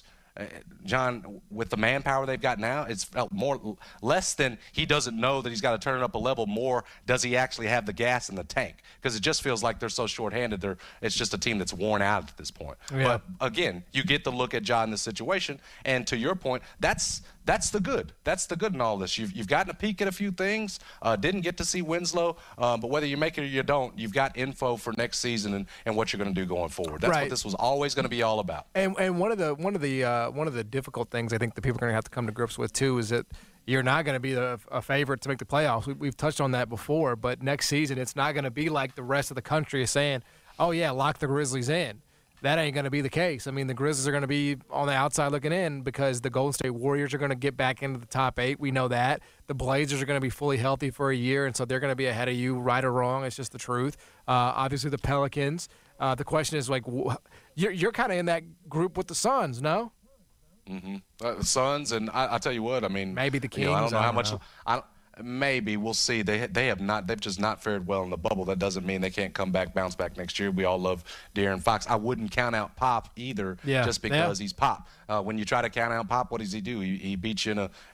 John, with the manpower they've got now, it's felt less than he doesn't know that he's got to turn it up a level, more does he actually have the gas in the tank? Because it just feels like they're so shorthanded. It's just a team that's worn out at this point. Yeah. But again, you get the look at John in this situation, and to your point, that's the good. That's the good in all this. You've gotten a peek at a few things. Didn't get to see Winslow, but whether you make it or you don't, you've got info for next season and what you're going to do going forward. That's what this was always going to be all about. And one of the difficult things I think that people are going to have to come to grips with too is that you're not going to be a favorite to make the playoffs. We've touched on that before, but next season it's not going to be like the rest of the country is saying, "Oh yeah, lock the Grizzlies in." That ain't going to be the case. I mean, the Grizzlies are going to be on the outside looking in because the Golden State Warriors are going to get back into the top 8. We know that. The Blazers are going to be fully healthy for a year, and so they're going to be ahead of you, right or wrong. It's just the truth. Obviously, the Pelicans. The question is, you're kind of in that group with the Suns, no? Mm-hmm. Suns, and I tell you what, I mean, maybe the Kings. I don't know how much. Maybe we'll see. They've just not fared well in the bubble. That doesn't mean they can't bounce back next year. We all love De'Aaron Fox. I wouldn't count out Pop either, just because he's Pop. When you try to count out Pop, what does he do? He beats you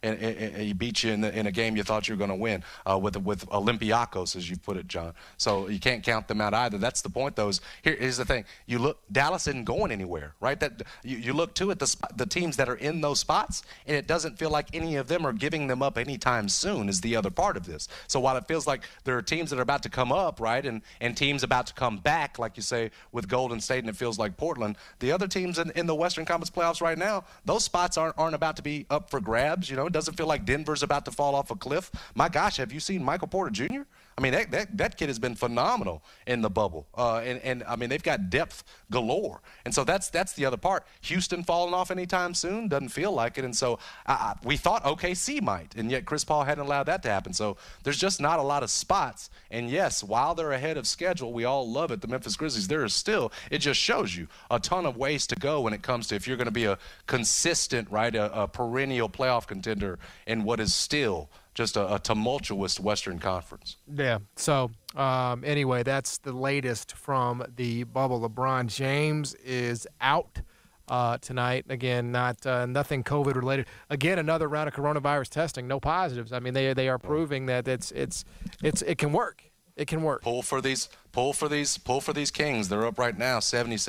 in a game you thought you were going to win with Olympiacos, as you put it, John. So you can't count them out either. That's the point, though. Here's the thing: you look, Dallas isn't going anywhere, right? That you look too at the teams that are in those spots, and it doesn't feel like any of them are giving them up anytime soon. Is the other part of this. So while it feels like there are teams that are about to come up, right, and teams about to come back, like you say with Golden State, and it feels like Portland, the other teams in the Western Conference playoffs right now, those spots aren't about to be up for grabs. It doesn't feel like Denver's about to fall off a cliff. My gosh, have you seen Michael Porter Jr.? I mean, that kid has been phenomenal in the bubble. And I mean, they've got depth galore. And so that's the other part. Houston falling off anytime soon? Doesn't feel like it. And so we thought OKC might, and yet Chris Paul hadn't allowed that to happen. So there's just not a lot of spots. And, yes, while they're ahead of schedule, we all love it, the Memphis Grizzlies, there is still, it just shows you a ton of ways to go when it comes to if you're going to be a consistent, right, a perennial playoff contender in what is still just a tumultuous Western Conference. Yeah. So, anyway, that's the latest from the bubble. LeBron James is out tonight. Again, nothing COVID related. Again, another round of coronavirus testing. No positives. I mean, they are proving that it can work. It can work. Pull for these Kings. They're up right now,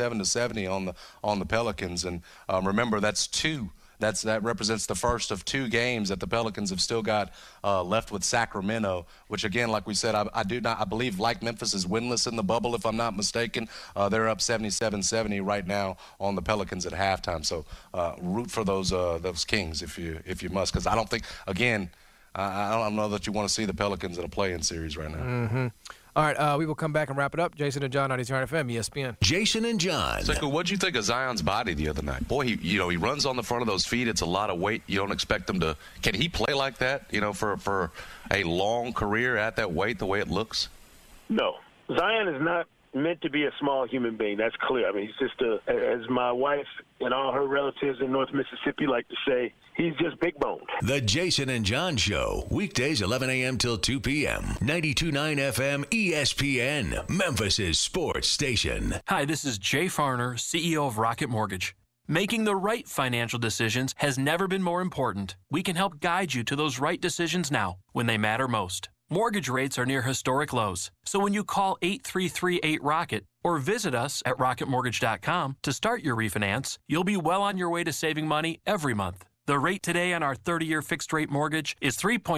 77-70 on the Pelicans. And remember, that's two. That represents the first of two games that the Pelicans have still got left with Sacramento, which, again, like we said, I believe, like Memphis, is winless in the bubble, if I'm not mistaken. They're up 77-70 right now on the Pelicans at halftime. So root for those Kings if you must, because I don't think, again, I don't know that you want to see the Pelicans in a play-in series right now. Mm-hmm. All right, we will come back and wrap it up. Jason and John, 92.9 FM, ESPN. Jason and John. Sekou, what'd you think of Zion's body the other night? Boy, he runs on the front of those feet. It's a lot of weight. You don't expect him to. Can he play like that? For a long career at that weight, the way it looks. No, Zion is not meant to be a small human being. That's clear. I mean, he's just as my wife and all her relatives in North Mississippi like to say, he's just big boned. The Jason and John Show, weekdays 11 a.m. till 2 p.m. 92.9 FM ESPN, Memphis' sports station. Hi, this is Jay Farner, CEO of Rocket Mortgage. Making the right financial decisions has never been more important. We can help guide you to those right decisions now, when they matter most. Mortgage rates are near historic lows, so when you call 8338-ROCKET or visit us at rocketmortgage.com to start your refinance, you'll be well on your way to saving money every month. The rate today on our 30-year fixed-rate mortgage is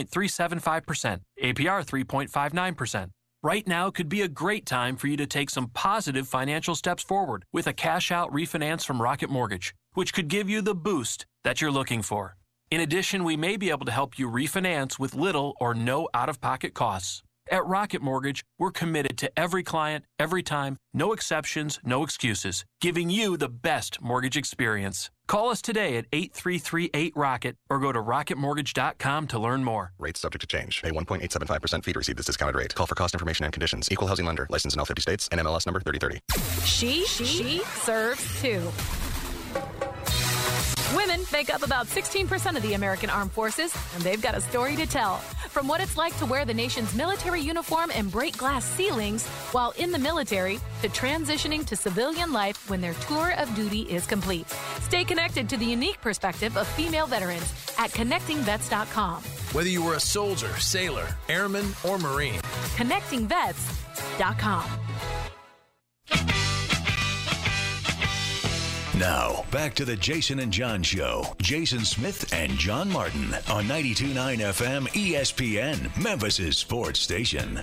3.375%, APR 3.59%. Right now could be a great time for you to take some positive financial steps forward with a cash-out refinance from Rocket Mortgage, which could give you the boost that you're looking for. In addition, we may be able to help you refinance with little or no out-of-pocket costs. At Rocket Mortgage, we're committed to every client, every time, no exceptions, no excuses, giving you the best mortgage experience. Call us today at 8338-ROCKET or go to rocketmortgage.com to learn more. Rates subject to change. Pay 1.875% fee to receive this discounted rate. Call for cost information and conditions. Equal housing lender. Licensed in all 50 states. NMLS number 3030. She serves too. Women make up about 16% of the American armed forces, and they've got a story to tell. From what it's like to wear the nation's military uniform and break glass ceilings while in the military, to transitioning to civilian life when their tour of duty is complete. Stay connected to the unique perspective of female veterans at connectingvets.com. Whether you were a soldier, sailor, airman, or Marine. connectingvets.com. Now, back to the Jason and John Show. Jason Smith and John Martin on 92.9 FM ESPN, Memphis' sports station.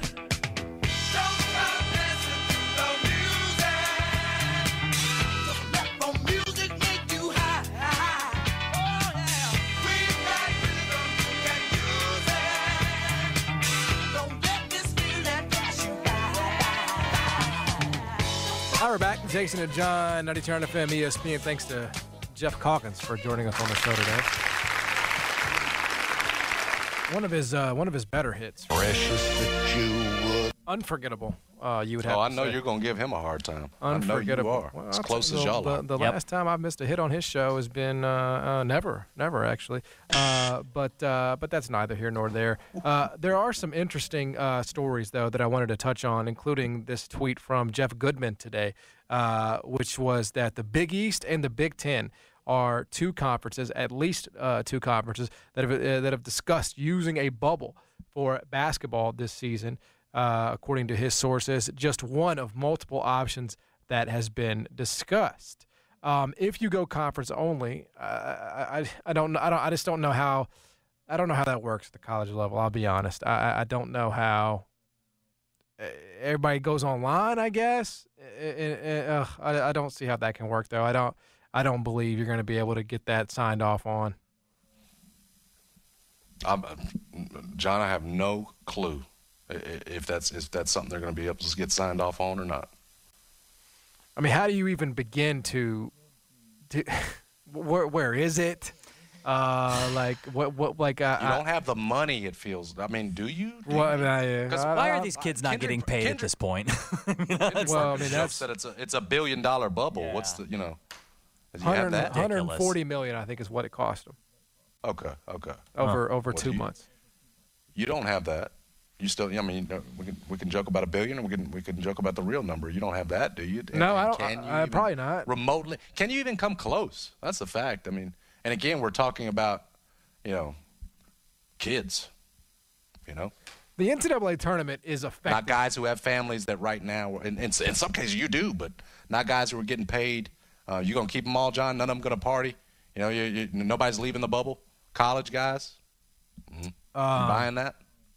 We're back. Jason and John, 92.9 FM ESPN. Thanks to Jeff Calkins for joining us on the show today. One of his better hits. Precious that you would. Unforgettable. You would have. I to know say. you're going to give him a hard time. Unforgettable. I know you are. Well, as close as y'all are. The last time I've missed a hit on his show has been never actually. But that's neither here nor there. There are some interesting stories though that I wanted to touch on, including this tweet from Jeff Goodman today, which was that the Big East and the Big Ten are two conferences, at least two conferences that have discussed using a bubble for basketball this season. According to his sources, just one of multiple options that has been discussed. If you go conference only, I just don't know how that works at the college level. I'll be honest. I don't know how everybody goes online. I guess I don't see how that can work though. I don't believe you're going to be able to get that signed off on. John, I have no clue if that's something they're going to be able to get signed off on or not. I mean, how do you even begin to where is it? You don't have the money. It feels. I mean, do you? Why are these kids not getting paid at this point? That's that it's a $1 billion bubble. Yeah. What's the Do you have that? $140 million, I think, is what it cost them. Okay. Over 2 months. You don't have that. You still. I mean, we can joke about $1 billion, and we can joke about the real number. You don't have that, do you? No, I don't. Probably not. Remotely, can you even come close? That's the fact. I mean, and again, we're talking about, kids. The NCAA tournament is effective. Not guys who have families that right now, in some cases you do, but not guys who are getting paid. You gonna keep them all, John? None of them gonna party? Nobody's leaving the bubble. College guys. Mm-hmm. You buying that?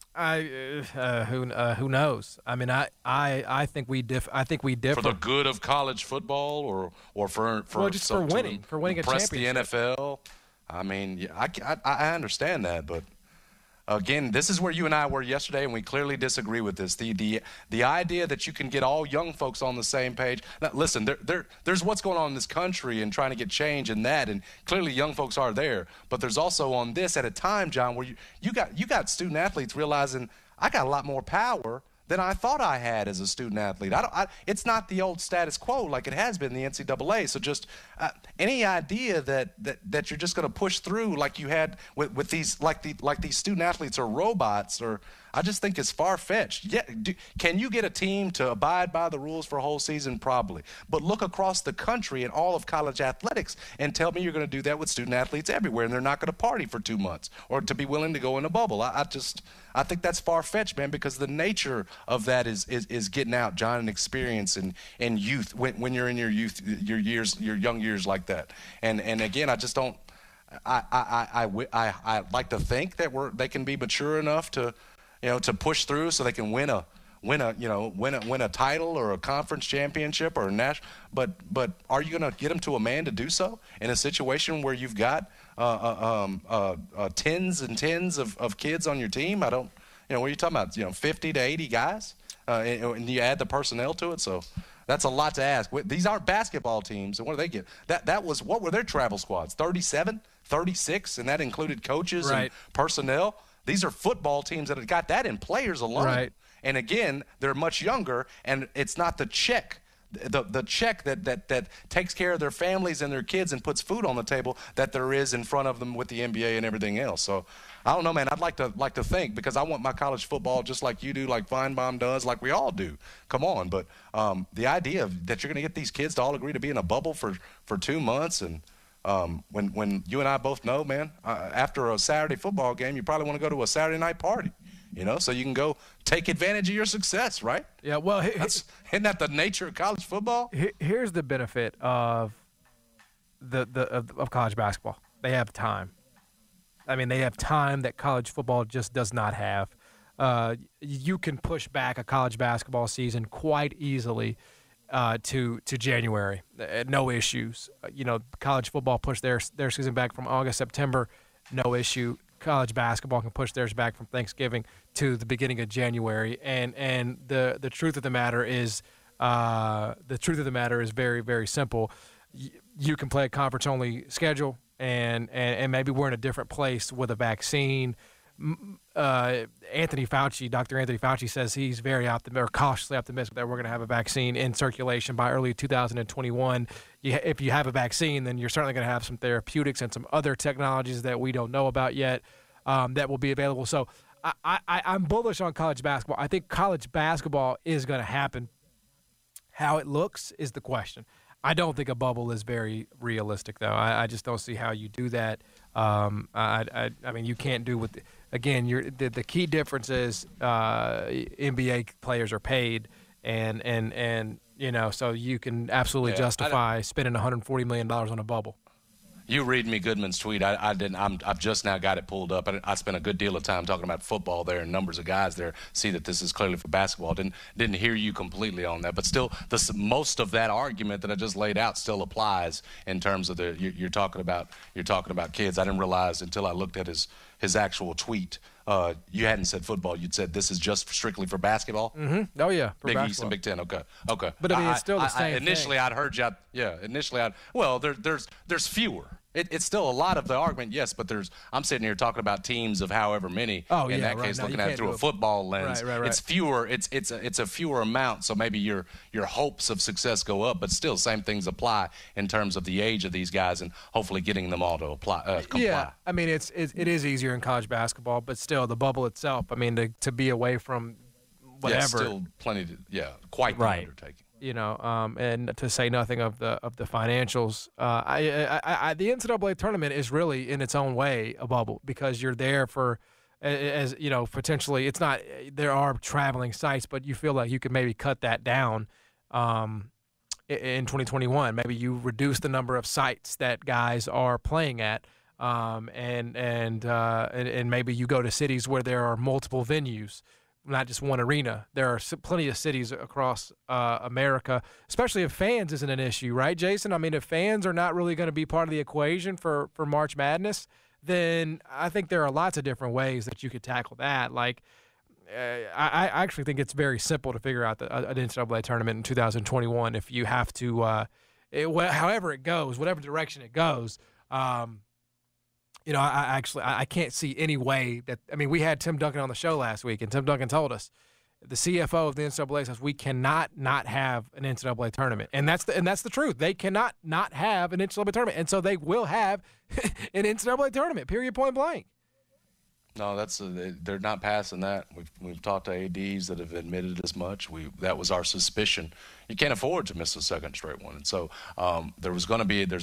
Who knows? I mean, I think we differ. For the good of college football, or for winning a championship. The NFL. I mean, yeah, I understand that, but again, this is where you and I were yesterday, and we clearly disagree with this. The idea that you can get all young folks on the same page. Now, listen, there's what's going on in this country and trying to get change in that, and clearly young folks are there. But there's also on this at a time, John, where you got student athletes realizing I got a lot more power than I thought I had as a student athlete. It's not the old status quo like it has been in the NCAA. So just any idea that you're just going to push through like you had with these like these student athletes are robots, or I just think it's far-fetched. Yeah, can you get a team to abide by the rules for a whole season? Probably. But look across the country and all of college athletics and tell me you're going to do that with student athletes everywhere, and they're not going to party for 2 months or to be willing to go in a bubble. I think that's far-fetched, man, because the nature of that is getting out, John, and experience and youth when you're in your youth, your young years like that. And again, I just don't. I like to think that they can be mature enough to push through so they can win a title or a conference championship or a national. But are you going to get them to a man to do so in a situation where you've got tens and tens of kids on your team? I don't. What are you talking about? 50 to 80 guys, and you add the personnel to it. So that's a lot to ask. These aren't basketball teams, and what do they get? That was, what were their travel squads? 37, 36, and that included coaches and personnel. These are football teams that have got that in players alone. Right. And again, they're much younger, and it's not the check. The check that takes care of their families and their kids and puts food on the table that there is in front of them with the NBA and everything else. So I don't know, man. I'd like to think, because I want my college football just like you do, like Feinbaum does, like we all do. Come on, but the idea that you're going to get these kids to all agree to be in a bubble for 2 months, and when you and I both know, man, after a Saturday football game, you probably want to go to a Saturday night party. So you can go take advantage of your success, right? Yeah, well, isn't that the nature of college football? Here's the benefit of of college basketball. They have time. I mean, they have time that college football just does not have. You can push back a college basketball season quite easily to January, no issues. College football pushed their season back from August, September, no issue. College basketball can push theirs back from Thanksgiving to the beginning of January, and the truth of the matter is very, very simple. You can play a conference only schedule, and maybe we're in a different place with a vaccine. Anthony Fauci, Dr. Anthony Fauci, says he's very cautiously optimistic that we're going to have a vaccine in circulation by early 2021. If you have a vaccine, then you're certainly going to have some therapeutics and some other technologies that we don't know about yet that will be available. So I'm bullish on college basketball. I think college basketball is going to happen. How it looks is the question. I don't think a bubble is very realistic, though. I just don't see how you do that. I mean, you can't do with again. The key difference is NBA players are paid, and so you can absolutely justify spending $140 million on a bubble. You read me Goodman's tweet. I didn't. I've just now got it pulled up. I spent a good deal of time talking about football there and numbers of guys there. See that this is clearly for basketball. Didn't hear you completely on that, but still, most of that argument that I just laid out still applies in terms of you're talking about kids. I didn't realize until I looked at his actual tweet you hadn't said football. You'd said this is just strictly for basketball. Mm-hmm. Oh yeah, for Big basketball. East and Big Ten. Okay. But I mean, it's still the same. Initially, thing. I'd heard you. Well, there's fewer. It's still a lot of the argument, yes, but I'm sitting here talking about teams of however many. Oh, in yeah, that right. case, No, looking you at it can't through do a it. football lens. Right. It's fewer. It's a fewer amount, so maybe your hopes of success go up, but still, same things apply in terms of the age of these guys and hopefully getting them all to comply. Yeah, I mean, it is easier in college basketball, but still, the bubble itself. I mean, to be away from whatever. Yeah, still plenty. Quite the undertaking. You know, and to say nothing of the financials, the NCAA tournament is really in its own way a bubble because you're there for, as you know, potentially it's not. There are traveling sites, but you feel like you could maybe cut that down in 2021. Maybe you reduce the number of sites that guys are playing at, and maybe you go to cities where there are multiple venues. Not just one arena. There are plenty of cities across America, especially if fans isn't an issue, right, Jason? I mean, if fans are not really going to be part of the equation for March Madness, then I think there are lots of different ways that you could tackle that. Like, I actually think it's very simple to figure out an NCAA tournament in 2021 if you have to, however it goes, whatever direction it goes. You know, I can't see any way that – I mean, we had Tim Duncan on the show last week, and Tim Duncan told us, the CFO of the NCAA says we cannot not have an NCAA tournament. And that's the truth. They cannot not have an NCAA tournament. And so they will have an NCAA tournament, period, point blank. No, they're not passing that. We've talked to ADs that have admitted as much. That was our suspicion. You can't afford to miss a second straight one. And so there always was going to be an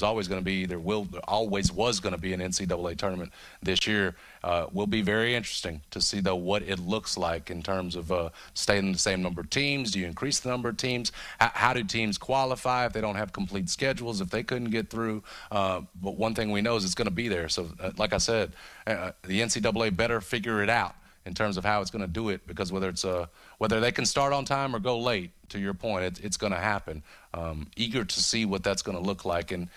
NCAA tournament this year. Will be very interesting to see, though, what it looks like in terms of staying the same number of teams. Do you increase the number of teams? How do teams qualify if they don't have complete schedules, if they couldn't get through? But one thing we know is it's going to be there. So, like I said, the NCAA better figure it out in terms of how it's going to do it, because whether they can start on time or go late, to your point, it's going to happen. Eager to see what that's going to look like, and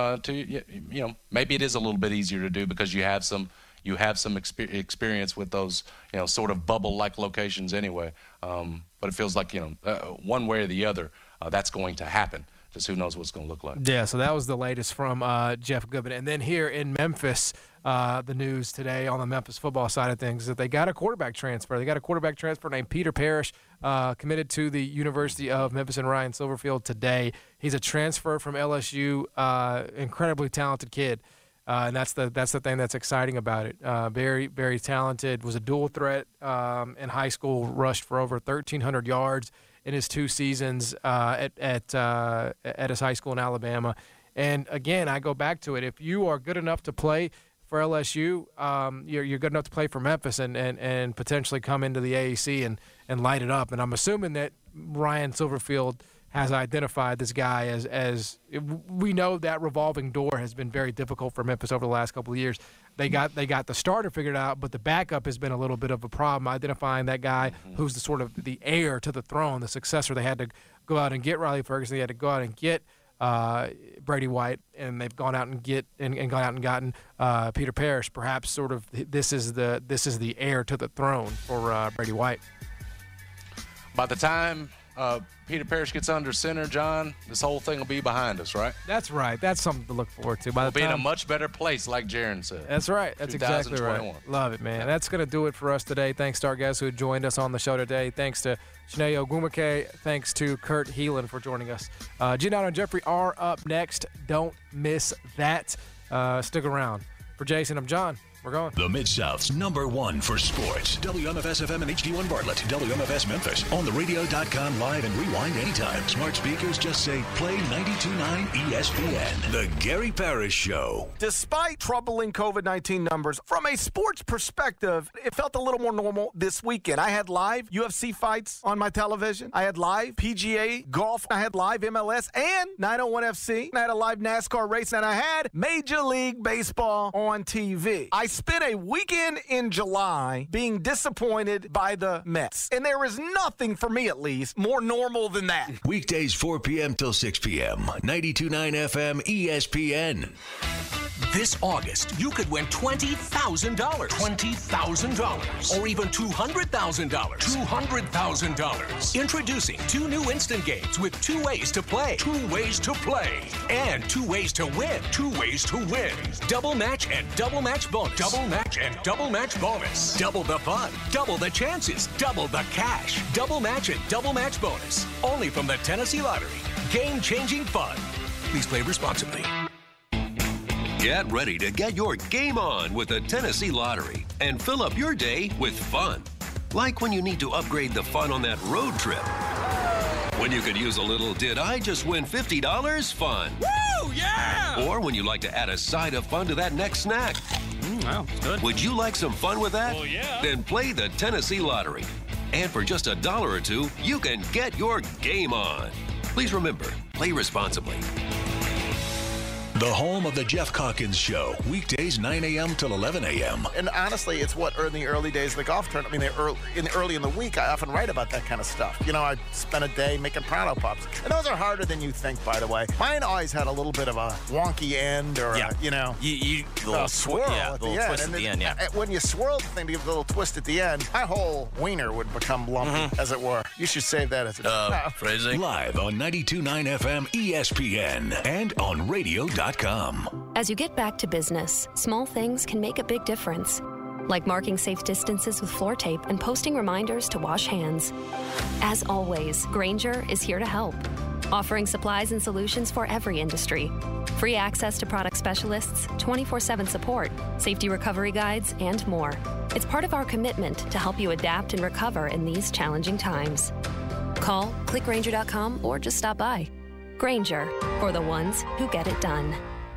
maybe it is a little bit easier to do because you have some experience with those sort of bubble-like locations anyway. But it feels like one way or the other, that's going to happen. Just who knows what it's going to look like. Yeah, so that was the latest from Jeff Goodman. And then here in Memphis, the news today on the Memphis football side of things is that they got a quarterback transfer. They got a quarterback transfer named Peter Parrish, committed to the University of Memphis and Ryan Silverfield today. He's a transfer from LSU, incredibly talented kid. And that's the thing that's exciting about it. Very, very talented, was a dual threat in high school, rushed for over 1,300 yards in his 2 seasons at his high school in Alabama. And, again, I go back to it. If you are good enough to play for LSU, you're good enough to play for Memphis and potentially come into the AAC and light it up. And I'm assuming that Ryan Silverfield has identified this guy as we know that revolving door has been very difficult for Memphis over the last couple of years. They got the starter figured out, but the backup has been a little bit of a problem, identifying that guy who's the sort of the heir to the throne, the successor. They had to go out and get Riley Ferguson. They had to go out and get Brady White, and they've gone out and gotten Peter Parrish. Perhaps sort of this is the heir to the throne for Brady White. By the time Peter Parrish gets under center, John, this whole thing will be behind us, right? That's right. That's something to look forward to. We'll be in a much better place, like Jaron said. That's right. That's exactly right. Love it, man. That's going to do it for us today. Thanks to our guests who joined us on the show today. Thanks to Chiney Ogwumike. Thanks to Kurt Heelan for joining us. Giannato and Jeffrey are up next. Don't miss that. Stick around. For Jason, I'm John. We're going. The Mid-South's #1 for sports. WMFS-FM and HD1 Bartlett. WMFS Memphis. On the radio.com live and rewind anytime. Smart speakers just say play 92.9 ESPN. The Gary Parrish Show. Despite troubling COVID-19 numbers, from a sports perspective, it felt a little more normal this weekend. I had live UFC fights on my television. I had live PGA golf. I had live MLS and 901 FC. I had a live NASCAR race, and I had Major League Baseball on TV. I spent a weekend in July being disappointed by the Mets. And there is nothing, for me at least, more normal than that. Weekdays 4 p.m. till 6 p.m. 92.9 FM ESPN. This August, you could win $20,000. $20,000. Or even $200,000. $200,000. Introducing 2 new instant games with 2 ways to play. 2 ways to play. And 2 ways to win. 2 ways to win. Double match and double match bonus. Double match and double match bonus. Double the fun. Double the chances. Double the cash. Double match and double match bonus. Only from the Tennessee Lottery. Game-changing fun. Please play responsibly. Get ready to get your game on with the Tennessee Lottery and fill up your day with fun. Like when you need to upgrade the fun on that road trip. When you could use a little "did I just win $50" fun. Woo, yeah! Or when you like to add a side of fun to that next snack. Wow, good. Would you like some fun with that? Well, yeah. Then play the Tennessee Lottery. And for just $1 or $2, you can get your game on. Please remember, play responsibly. The home of the Jeff Calkins Show, weekdays 9 a.m. till 11 a.m. And honestly, it's what in the early days of the golf tournament. I mean, early in the week, I often write about that kind of stuff. You know, I spent a day making Pronto Pups. And those are harder than you think, by the way. Mine always had a little bit of a wonky end or, a little swirl at the end. Twist at the end, yeah. When you swirl the thing to give a little twist at the end, my whole wiener would become lumpy, as it were. You should save that as a phrasing. Live on 92.9 FM ESPN and on radio.com. As you get back to business, small things can make a big difference. Like marking safe distances with floor tape and posting reminders to wash hands. As always, Grainger is here to help, offering supplies and solutions for every industry. Free access to product specialists, 24/7 support, safety recovery guides, and more. It's part of our commitment to help you adapt and recover in these challenging times. Call, click Grainger.com, or just stop by. Grainger, for the ones who get it done.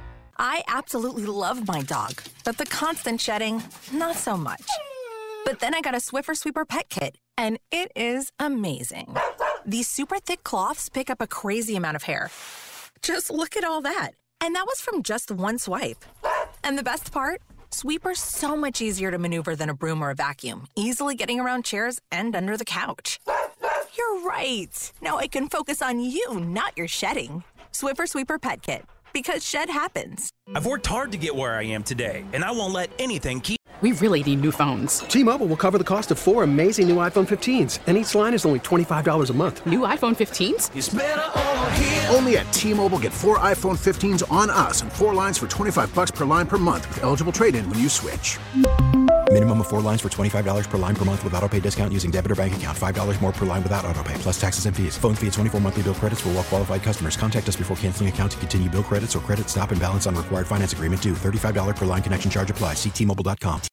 I absolutely love my dog, but the constant shedding, not so much. But then I got a Swiffer Sweeper Pet Kit, and it is amazing. These super thick cloths pick up a crazy amount of hair. Just look at all that. And that was from just one swipe. And the best part? Sweeper's so much easier to maneuver than a broom or a vacuum, easily getting around chairs and under the couch. You're right. Now I can focus on you, not your shedding. Swiffer Sweeper Pet Kit. Because shed happens. I've worked hard to get where I am today, and I won't let anything keep... We really need new phones. T-Mobile will cover the cost of 4 amazing new iPhone 15s, and each line is only $25 a month. New iPhone 15s? It's better over here. Only at T-Mobile, get 4 iPhone 15s on us and 4 lines for $25 per line per month with eligible trade-in when you switch. Minimum of 4 lines for $25 per line per month with autopay discount using debit or bank account. $5 more per line without autopay, plus taxes and fees. Phone fee at 24 monthly bill credits for well-qualified customers. Contact us before canceling account to continue bill credits or credit stop and balance on required finance agreement due. $35 per line connection charge applies. See T-Mobile.com.